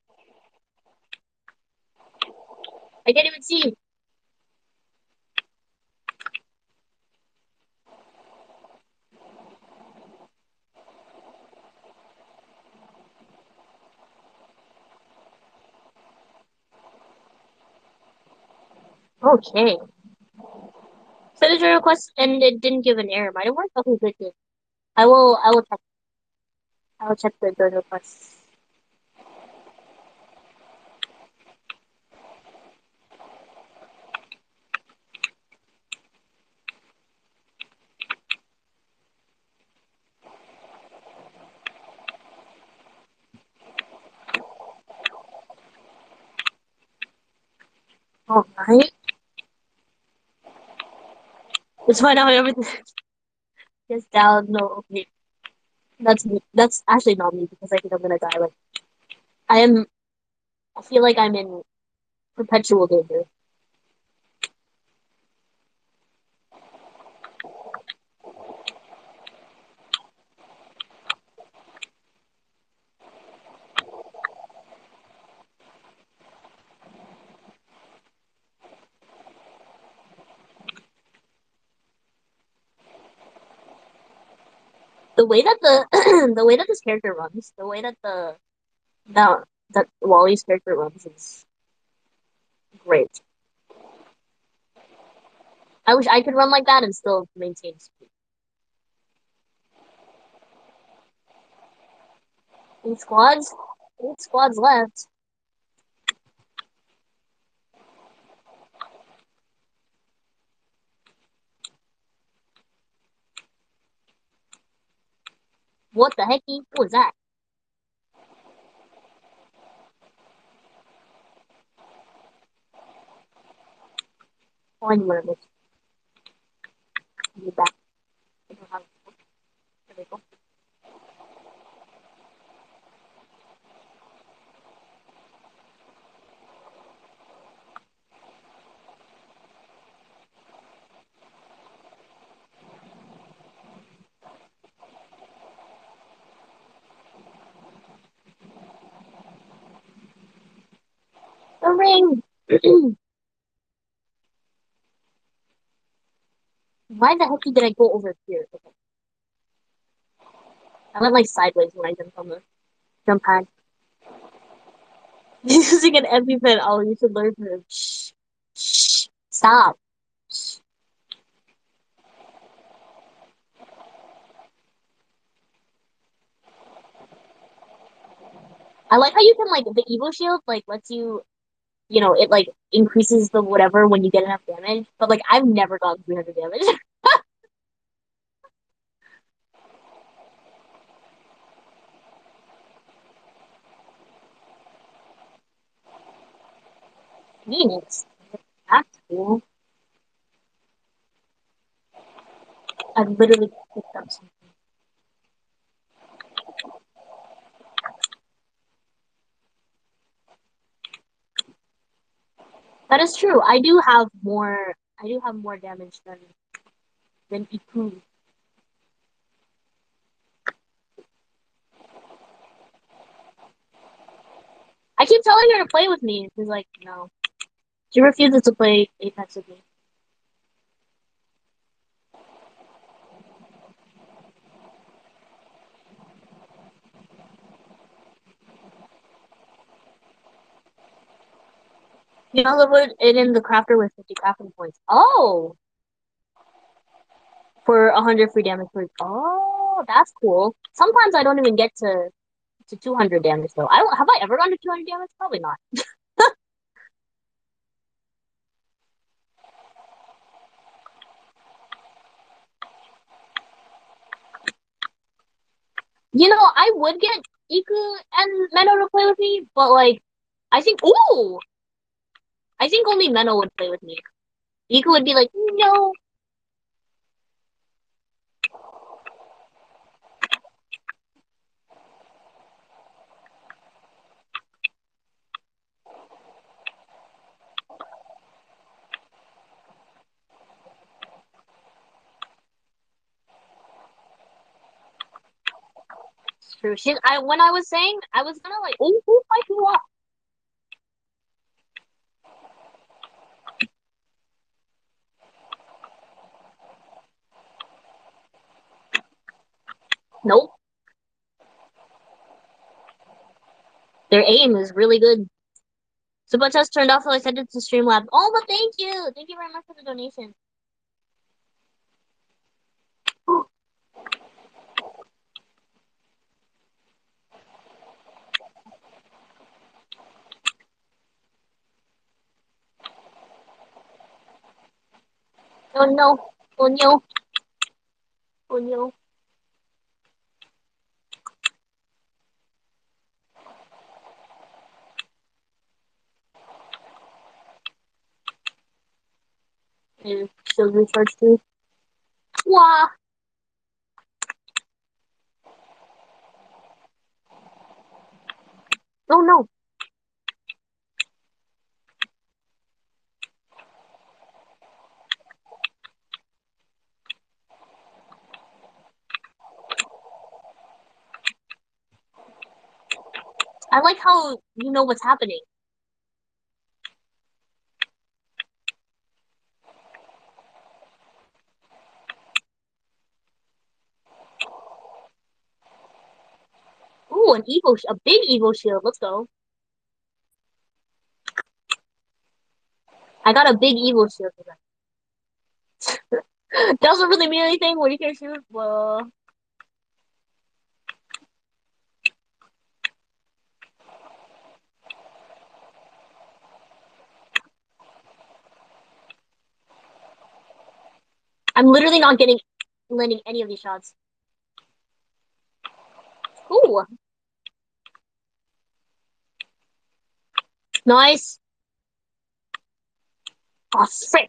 I can't even see. Okay. Finish your request, and it didn't give an error. Might have worked. Okay, good, good. I will. I will check. I will check the requests. All right. It's fine now. Everything is down. No, okay. That's me. That's actually not me because I think I'm gonna die. Like I am. I feel like I'm in perpetual danger. The way that the the way that this character runs, the way that that that Wally's character runs is great. I wish I could run like that and still maintain speed. 8 squads, 8 squads left. What the heck? What was that? Oh, I knew what it was. Be back. I don't have. There we go. The ring. Why the heck did I go over here? Okay. I went like sideways when I jumped on the jump pad. Using an EpiPen. Oh, you should learn from him. Shh. Shh. Stop. Shh. I like how you can like the Evo Shield like lets you it like increases the whatever when you get enough damage. But like I've never gotten 300 damage. Phoenix. That's cool. I literally picked up something. That is true. I do have more damage than Iku. I keep telling her to play with me, and she's like, no. She refuses to play Apex with me. You know, level it in the crafter with 50 crafting points. Oh, for 100 free damage per. Oh, that's cool. Sometimes I don't even get to 200 damage though. I don't, have I ever gone to 200 damage? Probably not. You know, I would get Iku and Menno to play with me, but like, I think, ooh, I think only Menno would play with me. Iku would be like, no. It's true. When I was saying, I was gonna like, oh, who fight who up? Nope. Their aim is really good. Super test turned off, so I sent it to Streamlabs. Oh, but thank you. Thank you very much for the donation. Oh no. Oh no. Oh no. And shield recharge too. Wah. Oh no. I like how you know what's happening. Ooh, a big Evo shield. Let's go. I got a big Evo shield for that. Doesn't really mean anything when you can shoot. Well, I'm literally not landing any of these shots. Ooh, nice. Oh, frick.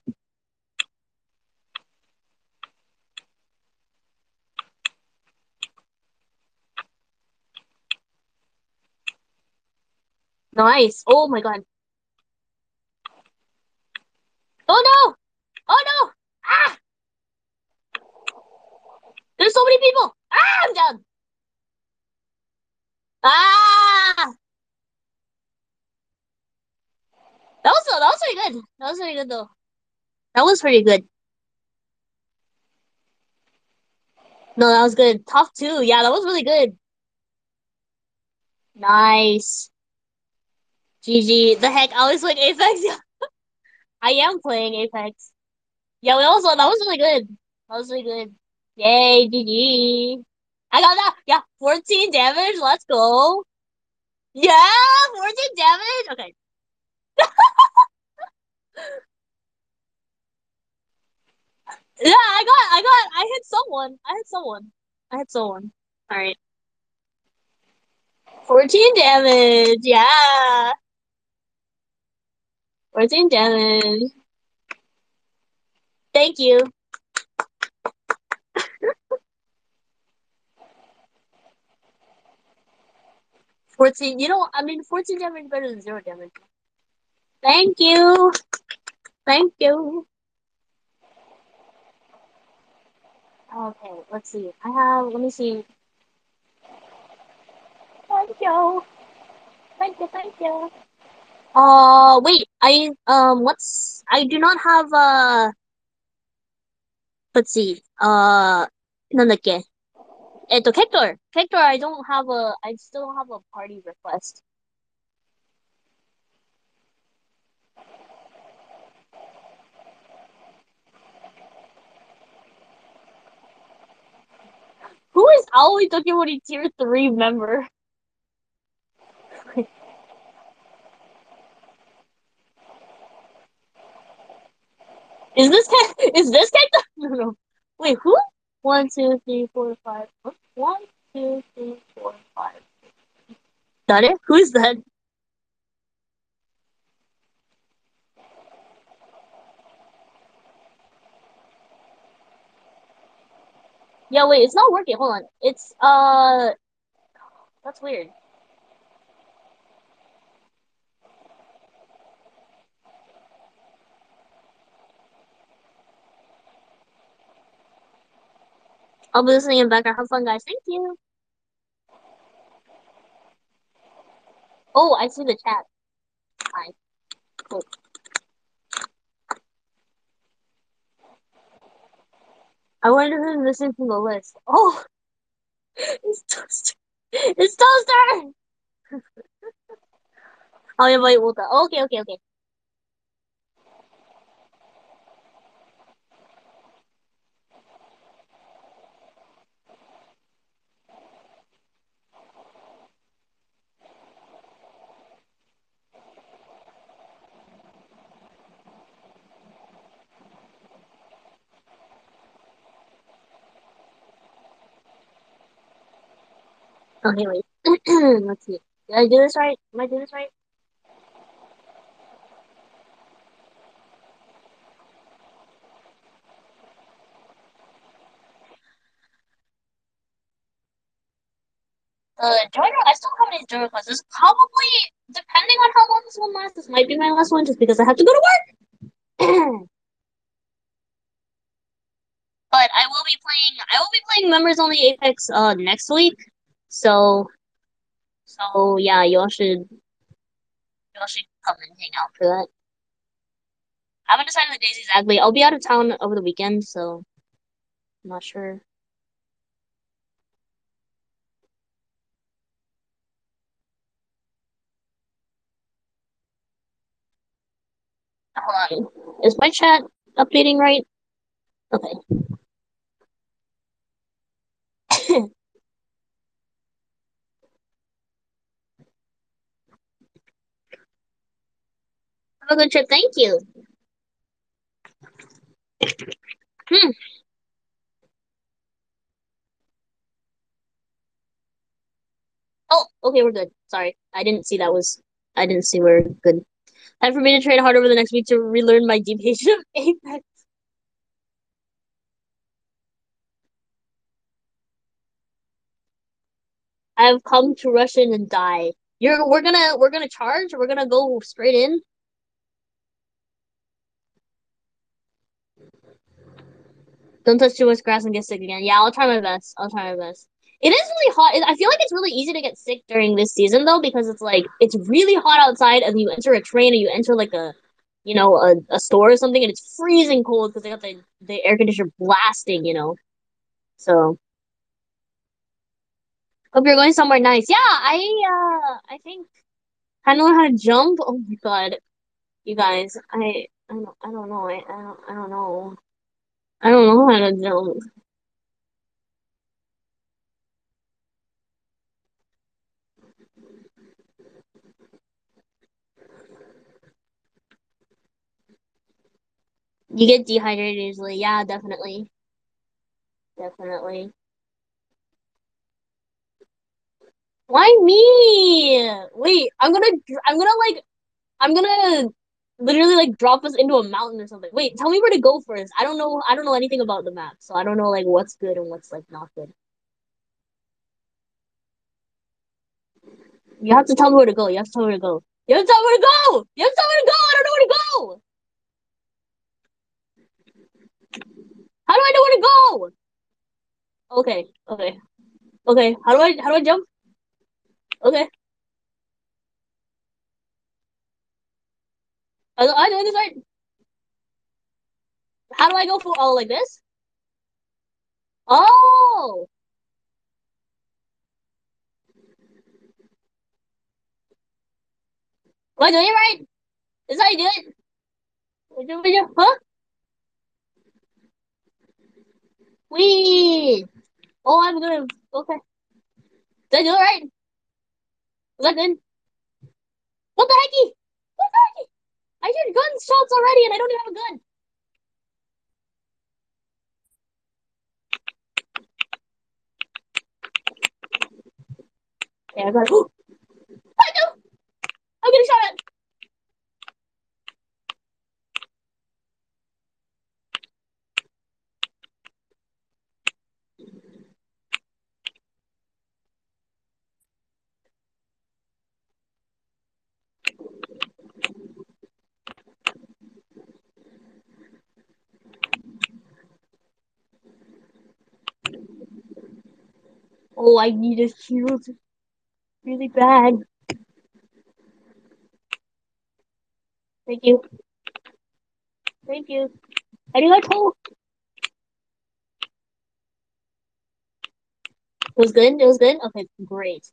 Nice. Oh my god. Oh no! Oh no! Ah! There's so many people! Ah! I'm down! Ah! That was pretty good. That was pretty good though. That was pretty good. No, that was good. Top two. Yeah, that was really good. Nice. GG. The heck, I was like Apex. I am playing Apex. Yeah, we also that was really good. That was really good. Yay, GG. I got that. Yeah, 14 damage. Let's go. Yeah, 14 damage. Okay. Yeah, I hit someone. I hit someone. I hit someone. All right. 14 damage. Yeah. 14 damage. Thank you. 14. You know, I mean, 14 damage better than 0 damage. Thank you. Thank you. Okay, let's see. Let me see. Thank you. Thank you. Thank you. Wait, I do not have, let's see, なんだっけ? Hector, I still don't have a party request. Who is Aoi Tokimori tier 3 member? Is this guy? No, no. Wait, who? One, two, three, four, five. What? One, two, three, four, five. Got it? Who is that? Yeah, wait, it's not working. Hold on. That's weird. I'll be listening in the background. Have fun, guys. Thank you. Oh, I see the chat. Hi. Cool. I wonder who's missing from the list. Oh, it's Toaster. It's Toaster! I'll invite Wota. Okay, okay, okay. Okay, wait. Let's see. Did I do this right? Am I doing this right? Joiner, I still have any joiner classes. Probably, depending on how long this one lasts, this might be my last one just because I have to go to work. But I will be playing members only Apex next week. So so yeah, y'all should come and hang out for that. I haven't decided the days exactly. I'll be out of town over the weekend, so I'm not sure. Hold on. Is my chat updating right? Okay. Have a good trip. Thank you. Hmm. Oh, okay, we're good. Sorry. I didn't see we're good. Time for me to train hard over the next week to relearn my deep hate of Apex. I've come to rush in and die. We're gonna charge. We're gonna go straight in. Don't touch too much grass and get sick again. Yeah, I'll try my best. I'll try my best. It is really hot. I feel like it's really easy to get sick during this season though, because it's like it's really hot outside, and you enter a train, or you enter like a store or something, and it's freezing cold because they got the air conditioner blasting. So hope you're going somewhere nice. Yeah, I think I know how to jump. Oh my god, you guys, I don't know. I don't know. I don't know how to jump. You get dehydrated easily. Yeah, definitely. Definitely. Why me? Wait, I'm gonna literally like drop us into a mountain or something. Wait, tell me where to go first. I don't know anything about the map, so I don't know like what's good and what's like not good. You have to tell me where to go. You have to tell me where to go. You have to tell me where to go. You have to tell me where to go. I don't know where to go. How do I know where to go? Okay, okay, okay. How do I jump? Okay. I know this right. How do I go for like this? Oh, am I doing it right? Is that how you do it? Huh? Wee. Oh, I'm gonna. Okay. Did I do it right? Was that good? What the hecky? What the hecky? I did gunshots already, and I don't even have a gun. Yeah, I got it. I do. I'm getting shot at. Oh, I need a shield really bad. Thank you. Thank you. I do like coal. It was good. It was good. Okay, great.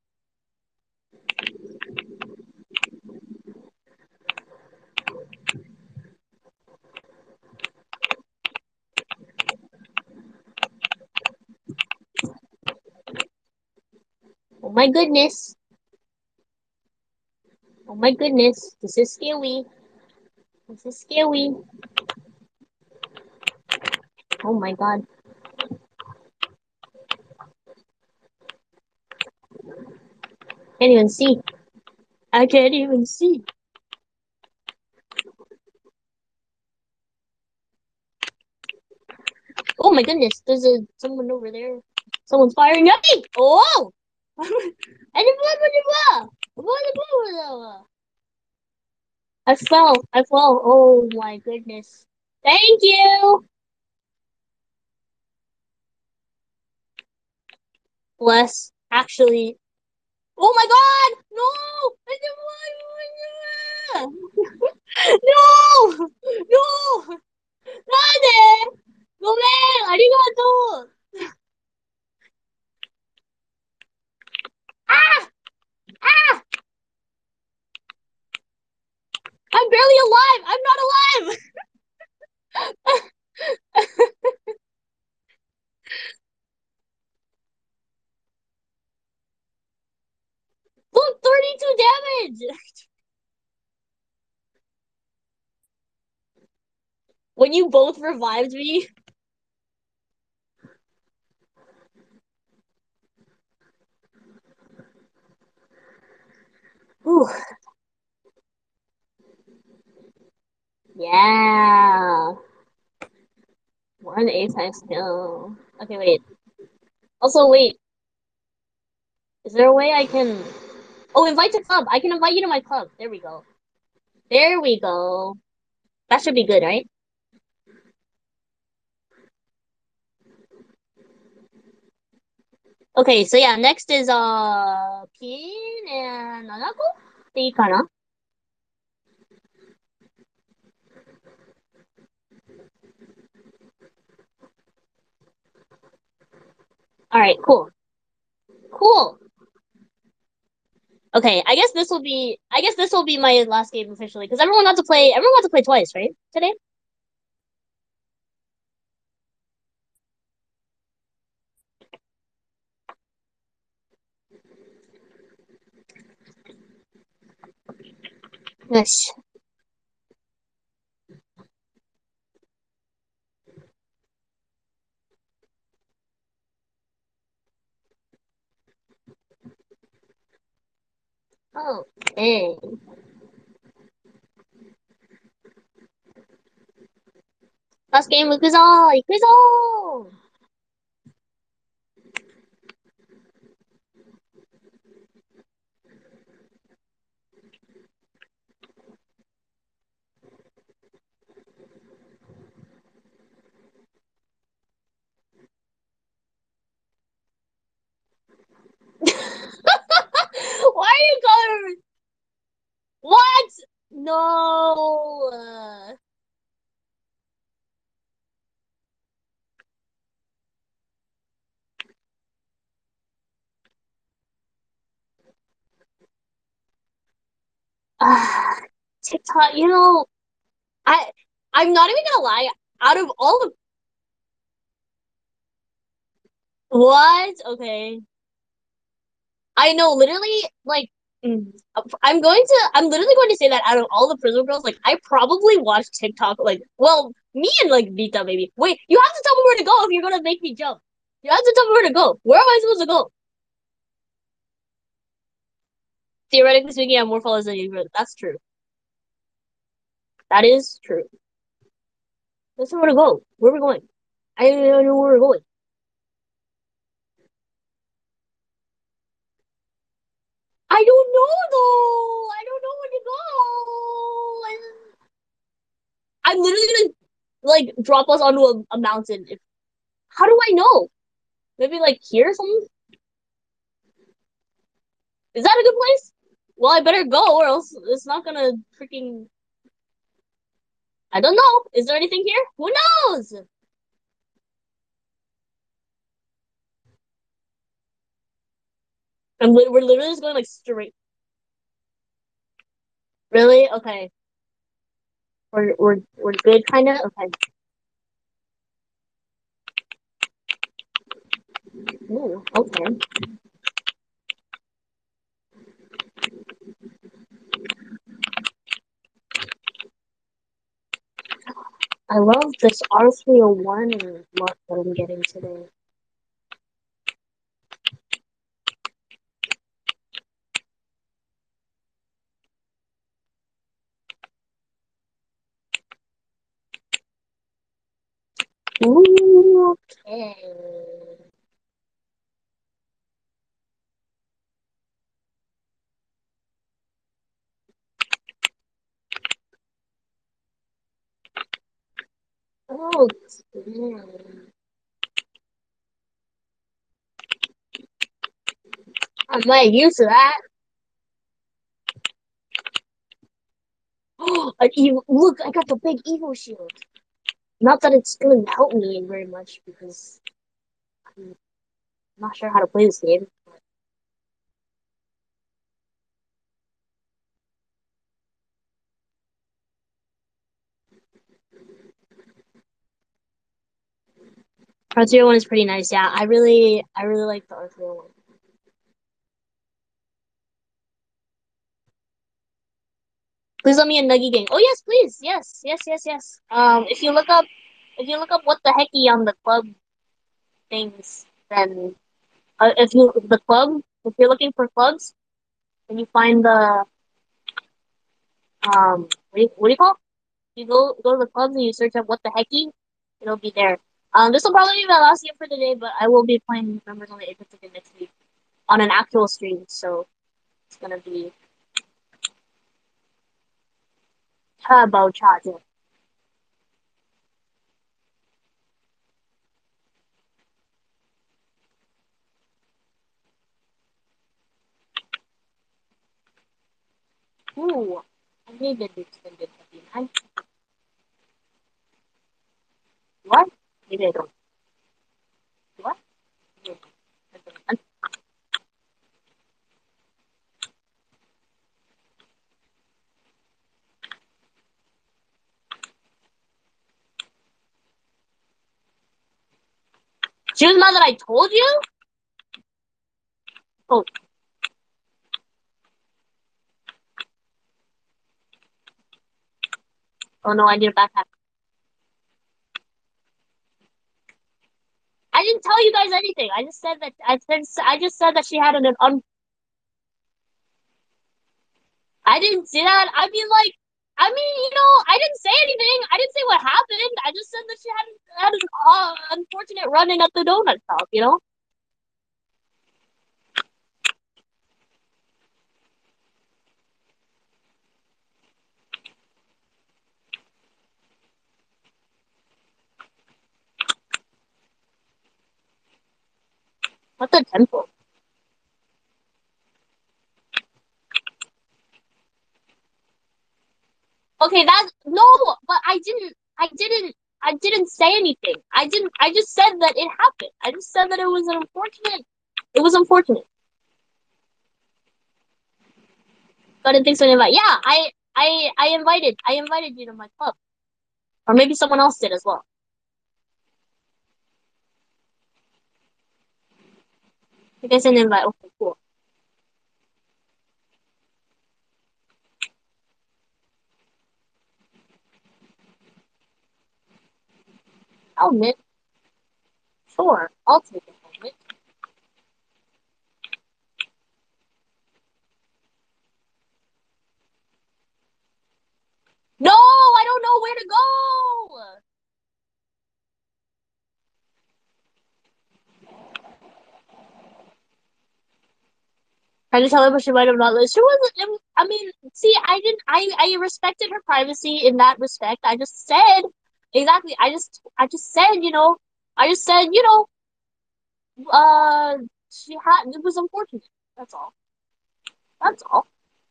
Oh my goodness. Oh my goodness. This is scary. This is scary. Oh my god. Can't even see. I can't even see. Oh my goodness. There's someone over there. Someone's firing at me. Oh! I fell. I fell. Oh my goodness. Thank you. Bless. Actually. Oh my god! No! No! No! なんでごめんありがとう Ah! Ah! I'm barely alive! I'm not alive! Look, 32 damage! When you both revived me. Whew. Yeah. One apex kill. Okay, wait. Also, wait. Is there a way I can... Oh, invite to club. I can invite you to my club. There we go. There we go. That should be good, right? Okay, so yeah, next is Pin and Nanako? でいいかな? Alright, cool. Cool. Okay, I guess this will be my last game officially because everyone got to play twice, right? Today? Yes. Oh, hey. Last game, 行くぞ! Why are you going? What? No. Uh, TikTok, I I'm not even gonna lie. Out of all of what? Okay. I know, literally, like, mm, I'm literally going to say that out of all the Prison Girls, like, I probably watched TikTok, like, well, me and, like, Vita, maybe. Wait, you have to tell me where to go if you're gonna make me jump. You have to tell me where to go. Where am I supposed to go? Theoretically speaking, I have more followers than you, but that's true. That is true. That's where to go. Where are we going? I don't know where we're going. I don't know, though. I don't know where to go. I'm literally gonna, like, drop us onto a mountain. How do I know? Maybe like here or something? Is that a good place? Well, I better go or else it's not gonna freaking. I don't know. Is there anything here? Who knows? We're literally just going like straight. Really? Okay. We're good, kind of. Okay. Ooh, okay. I love this R301 luck that I'm getting today. Ooh, okay. Okay. I'm not used to that. Oh, an evil, look, I got the big evil shield. Not that it's going to help me very much because I'm not sure how to play this game. R301 is pretty nice. Yeah, I really like the R301. Please let me in Nuggy Gang. Oh yes, please. Yes, yes, yes, yes. If you look up what the hecky on the club things, then if you the club, if you're looking for clubs, and you find the what do you call it? You go to the clubs and you search up what the hecky, it'll be there. This will probably be my last game for the day, but I will be playing Members on the Apex again next week on an actual stream, so it's gonna be turbo charging. Ooh, I needed the extended heavy knife. What? Maybe I don't. What? She was mad that I told you? Oh, oh no, I need a backpack. I didn't tell you guys anything. I just said that she had I didn't see that. I didn't say anything. I didn't say what happened. I just said that she had an unfortunate run-in at the donut shop. What's a temple? Okay, that's no, but I didn't say anything. I just said that it happened. I just said that it was unfortunate. Got thanks for the invite. Yeah, I invited you to my club, or maybe someone else did as well. You guys didn't invite. Okay, cool. I'll admit, sure, I'll take a moment. No, I don't know where to go. Trying to tell her, but she might have not listened. She wasn't. I mean, see, I didn't. I respected her privacy in that respect. I just said exactly. I just said, I just said, she had. It was unfortunate. That's all. That's all.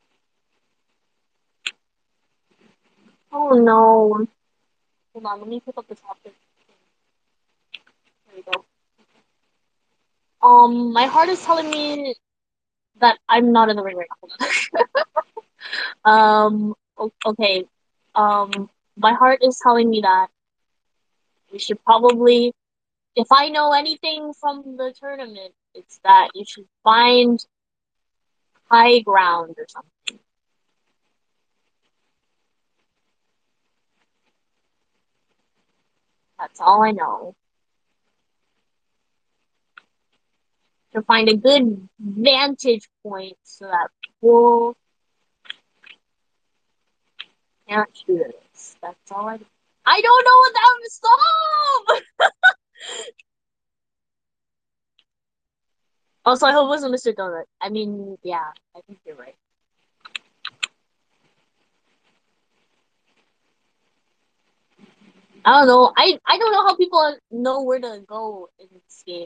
Oh no. Hold on. Let me pick up the topic. There we go. My heart is telling me that I'm not in the ring right now. Hold on. Okay. Um, my heart is telling me that we should probably, if I know anything from the tournament, it's that you should find high ground or something. That's all I know. To find a good vantage point so that people can't shoot at us. That's all I know. I don't know what that was. Stop! Also, I hope it wasn't Mr. Donut. I mean, yeah, I think you're right. I don't know. I don't know how people know where to go in this game.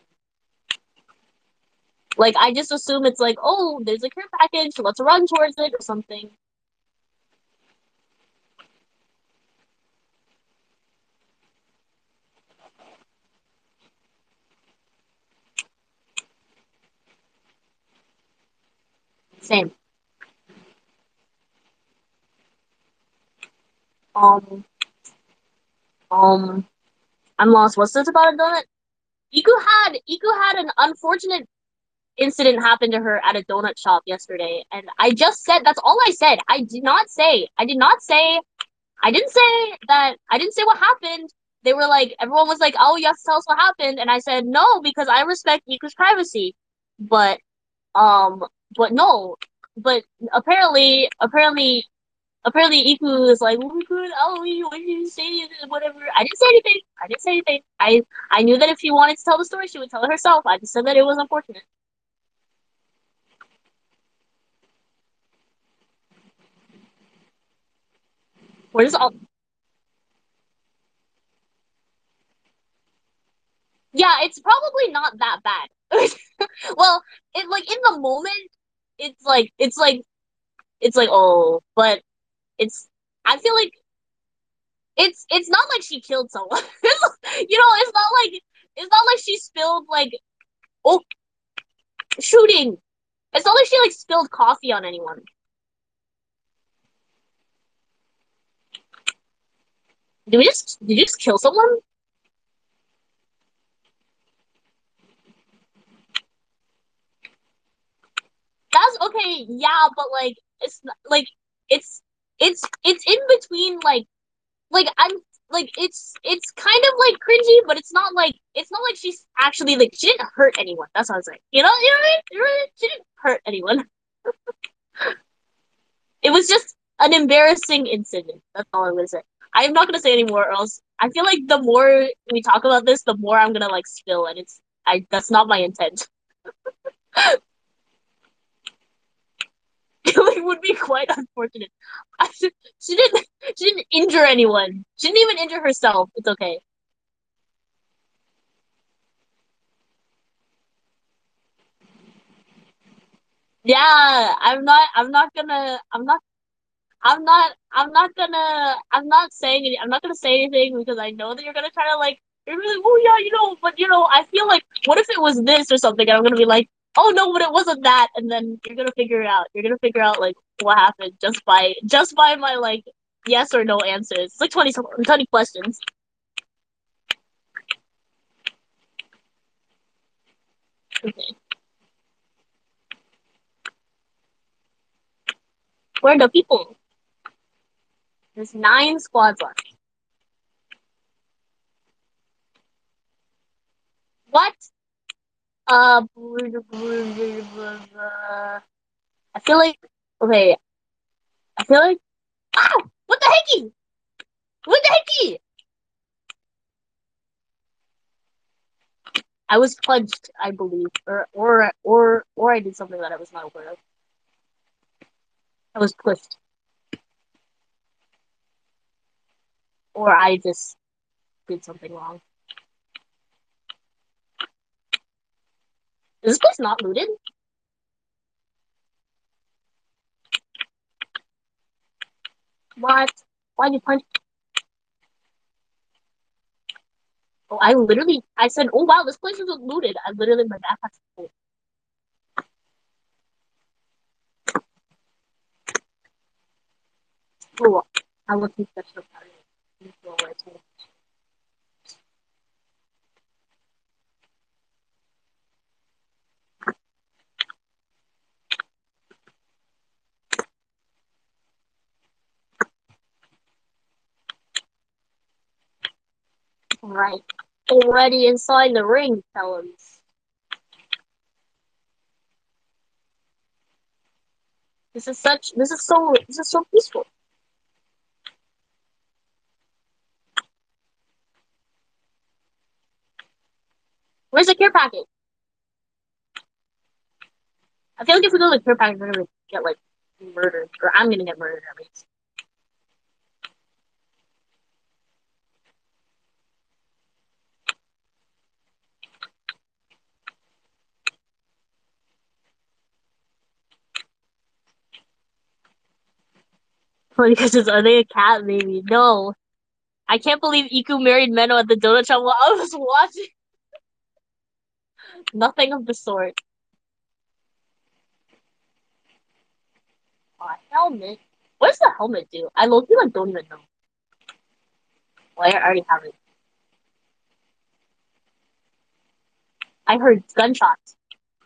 Like, I just assume it's like, oh, there's a care package, so let's run towards it or something. Same. Um, um, I'm lost. What's this about a donut? Iku had an unfortunate incident happen to her at a donut shop yesterday, and I just said that's all I said. I didn't say that. I didn't say what happened. They were like, everyone was like, "Oh, you have to tell us what happened," and I said no because I respect Iku's privacy. But um, but no, but apparently Iku is like, "Oh my god, Aoi, why did you say it? Whatever." I didn't say anything. I didn't say anything. I knew that if she wanted to tell the story, she would tell it herself. I just said that it was unfortunate. We're just all, yeah, it's probably not that bad. Well, it like in the moment, it's like oh, but it's I feel like it's not like she killed someone. It's not like she spilled like oh shooting. It's not like she like spilled coffee on anyone. Did you just kill someone? That's okay, yeah, but like it's like it's it's in between like I'm like it's kind of like cringy, but it's not like she's actually like she didn't hurt anyone. That's what I was saying. You know what I mean? She didn't hurt anyone. It was just an embarrassing incident. That's all I'm gonna say. I'm not gonna say anymore, or else I feel like the more we talk about this, the more I'm gonna like spill, and it's I that's not my intent. It would be quite unfortunate. She didn't. She didn't injure anyone. She didn't even injure herself. It's okay. Yeah, I'm not. I'm not gonna. I'm not. I'm not. I'm not gonna. I'm not saying. I'm not gonna say anything because I know that you're gonna try to like. You're gonna be like, oh yeah, but I feel like, what if it was this or something? And I'm gonna be like, oh no, but it wasn't that, and then you're gonna figure it out. You're gonna figure out like what happened just by my like yes or no answers. It's like 20 questions. Okay. Where are the people? There's 9 squads left. What? Uh, I feel like okay. I feel like ow! What the hecky? What the hecky? I was punched, I believe, or I did something that I was not aware of. I was pushed, or I just did something wrong. Is this place not looted? What? Why did you punch? Oh, I said, oh wow, this place isn't looted. I literally, my backpack's full. Oh, I will take that stuff out of it. Right. Already inside the ring, fellas. This is so peaceful. Where's the care package? I feel like if we go to the care package, we're gonna get like murdered, or I'm gonna get murdered at least. Because are they a cat? Maybe no. I can't believe Iku married Meno at the donut shop while I was watching. Nothing of the sort. Helmet. What does the helmet do? I low-key like don't even know. Well, I already have it. I heard gunshots.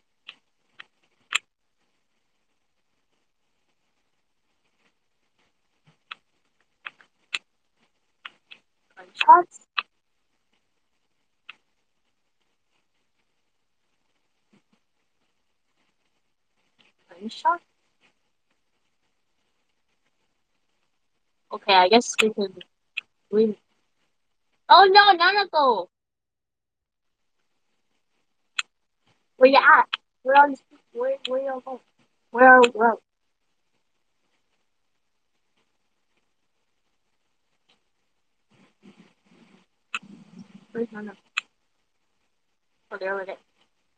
Gunshots. Gunshots. Okay, I guess we could. We. Oh no, Nanako! Where you at? Where are you? Where you going? Where? Where's Nanako? Oh, there with it.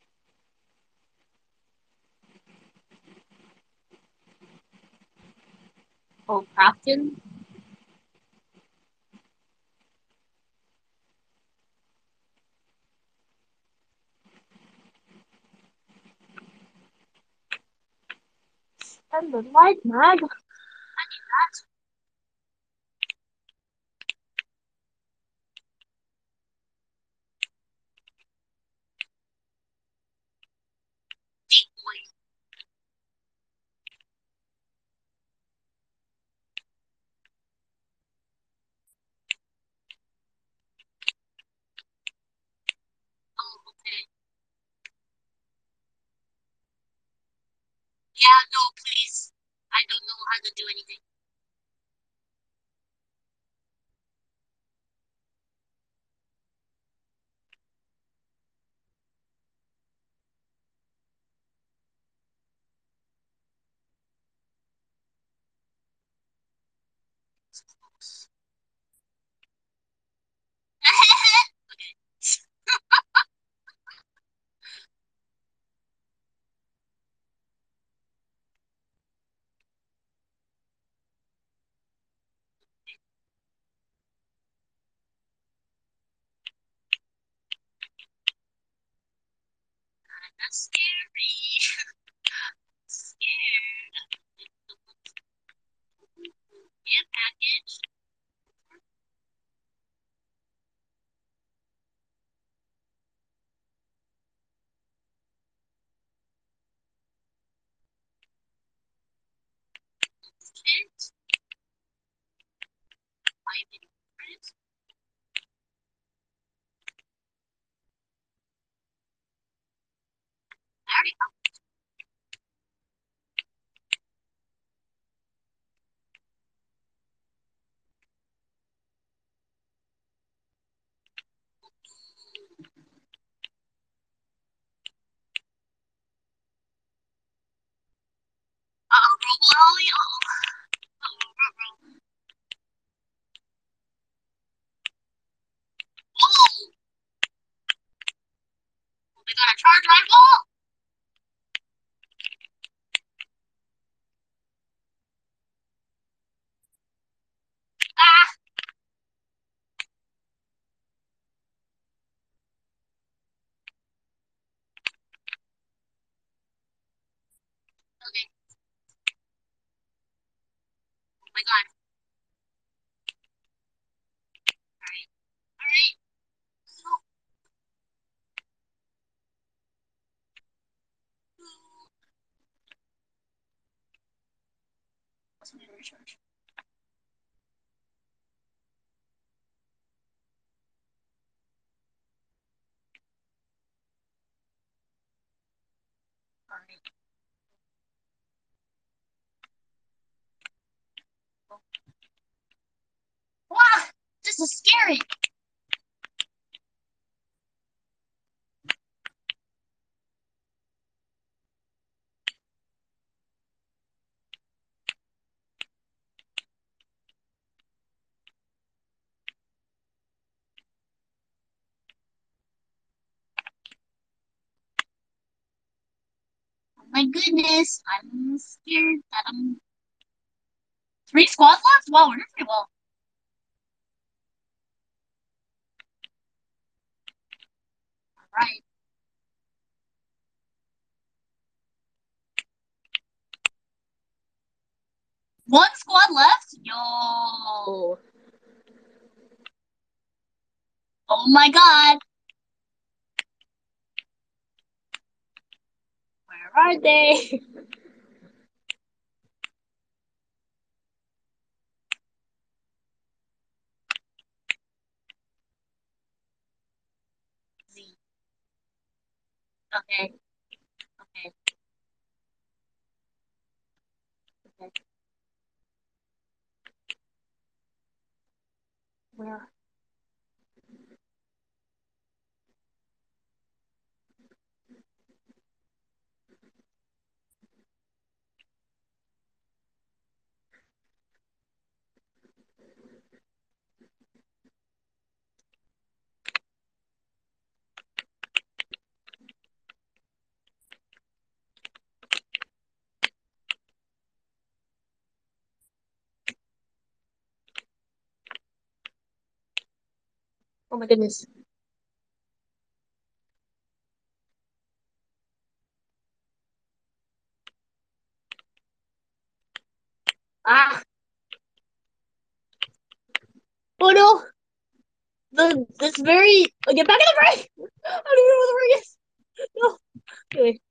Oh, Crafton. And the light mag. Yeah, no, please. I don't know how to do anything. That's scary. Scared. Get package. Kit. I didn't print. I already have. Ollie. Whoa! We got a charge rifle. Ah. Okay. Oh my god. Alright. Alright. So. What's my recharge? Alright. Wow! This is scary! Oh my goodness, I'm scared that I'm 3 squads left? Wow, we're doing pretty well. Alright. 1 squad left? Yo. Oh my god. Where are they? Z. Okay. Okay. Okay. Where? Oh my goodness. Ah! Oh no! This very get back in the ring! I don't even know where the ring is! No. Okay.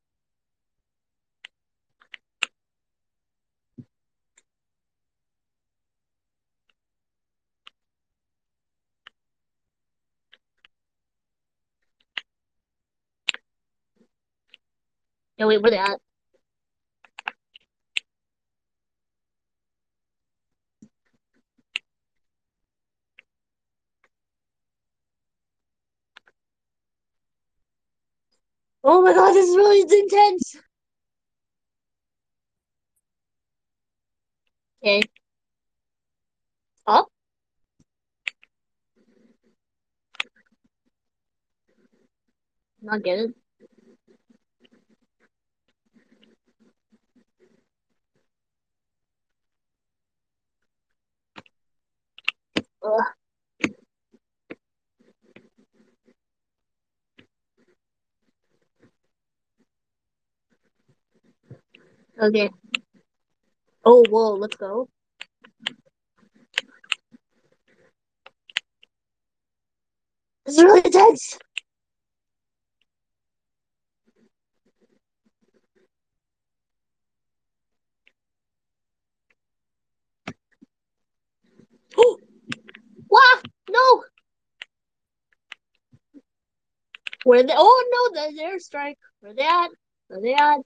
Yeah, wait, where they at? Oh my god, this is really intense! Okay. Up? Not get it. Ugh. Okay. Oh, whoa, let's go. This is really intense. Wow, no. Where they? Oh no, their strike. Where they at? Where they at?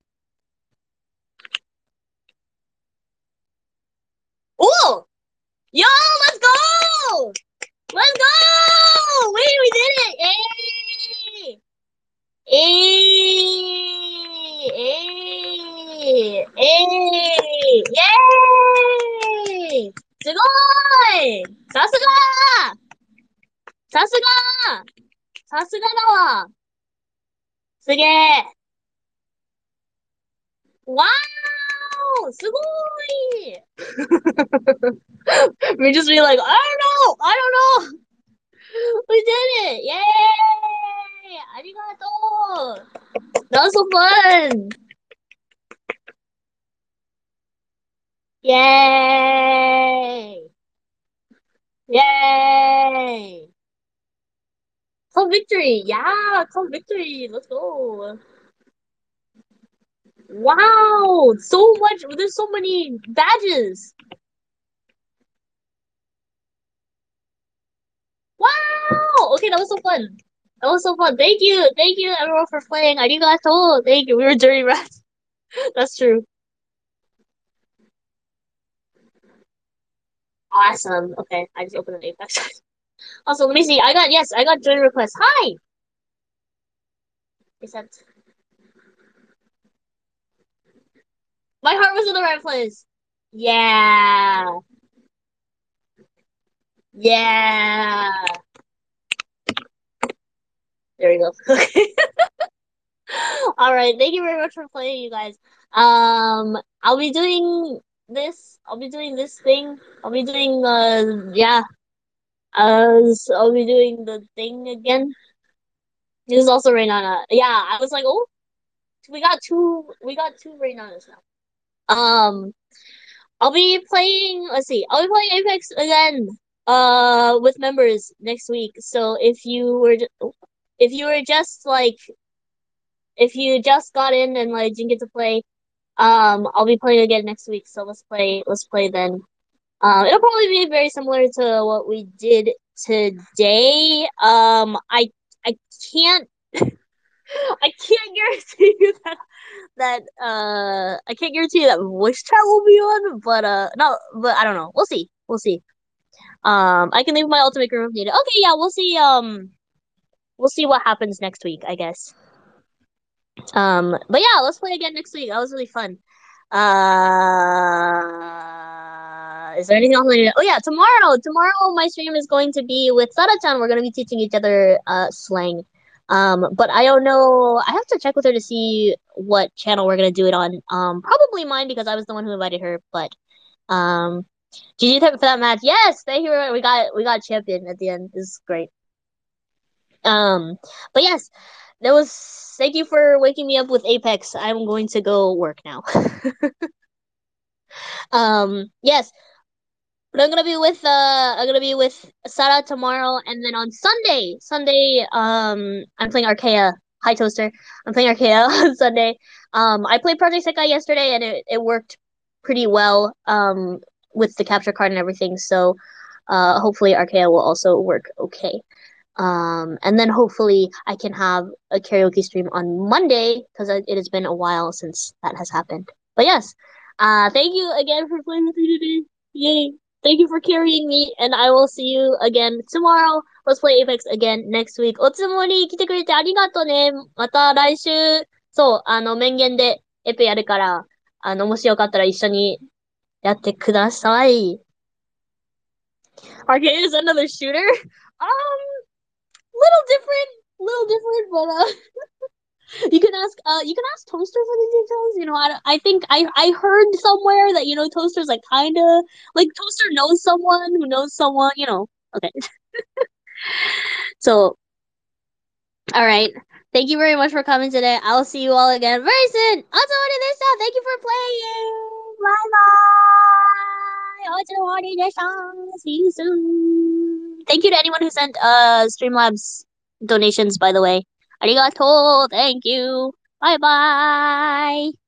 Oh, yo, let's go! Let's go! Wait, we did it! Yay! Yay! Yay! Yay! すごいさすがさすがさすがだわすげえわーすごい We just be like, I don't know! We did it! Yay! ありがとう That was so fun! Yay! Yay! Club victory! Yeah! Club victory! Let's go! Wow! So much! There's so many badges! Wow! Okay, that was so fun. That was so fun. Thank you! Thank you everyone for playing. Arigato! Thank you. We were dirty rats. That's true. Awesome. Okay, I just opened an Apex. Also, let me see. I got join request. Hi! They said, my heart was in the right place. Yeah. Yeah. There we go. Okay. All right. Thank you very much for playing, you guys. I'll be doing this. I'll be doing this thing. I'll be doing yeah. I'll be doing the thing again. This is also Rainana. Yeah, I was like, oh, we got two Rainanas now. I'll be playing. Let's see. I'll be playing Apex again. With members next week. So if you were just like, if you just got in and like didn't get to play, I'll be playing again next week. So let's play. Let's play then. It'll probably be very similar to what we did today. I can't I can't guarantee you that I can't guarantee you that voice chat will be on, but no, but I don't know. We'll see. We'll see. I can leave my ultimate group if needed. Okay, yeah, we'll see. We'll see what happens next week, I guess. But yeah, let's play again next week. That was really fun. Is there anything else I need to? Oh yeah, tomorrow my stream is going to be with Sara-chan. We're gonna be teaching each other slang. But I don't know. I have to check with her to see what channel we're gonna do it on. Probably mine because I was the one who invited her. But um, GG for that match. Yes, thank you. We got champion at the end. This is great. Um, but yes, that was. Thank you for waking me up with Apex. I'm going to go work now. Yes, but I'm gonna be with Sarah tomorrow, and then on Sunday, I'm playing Archaea. Hi Toaster. I'm playing Archaea on Sunday. I played Project Sekai yesterday, and it worked pretty well. With the capture card and everything. So, hopefully Archaea will also work okay. And then hopefully I can have a karaoke stream on Monday because it has been a while since that has happened. But yes, thank you again for playing with me today. Yay! Thank you for carrying me, and I will see you again tomorrow. Let's play Apex again next week. おつもり来てくれてありがとうね。また来週、そう、面言でエペやるから、もしよかったら一緒にやってください。Arcade is another shooter? Little different, but you can ask Toaster for the details. You know, I think I heard somewhere that Toaster's like kind of like Toaster knows someone who knows someone. Okay. So, all right. Thank you very much for coming today. I'll see you all again very soon. Otsuwari deshita. Thank you for playing. Bye bye. Otsuwari deshita. See you soon. Thank you to anyone who sent Streamlabs donations, by the way. Arigato. Thank you. Bye bye.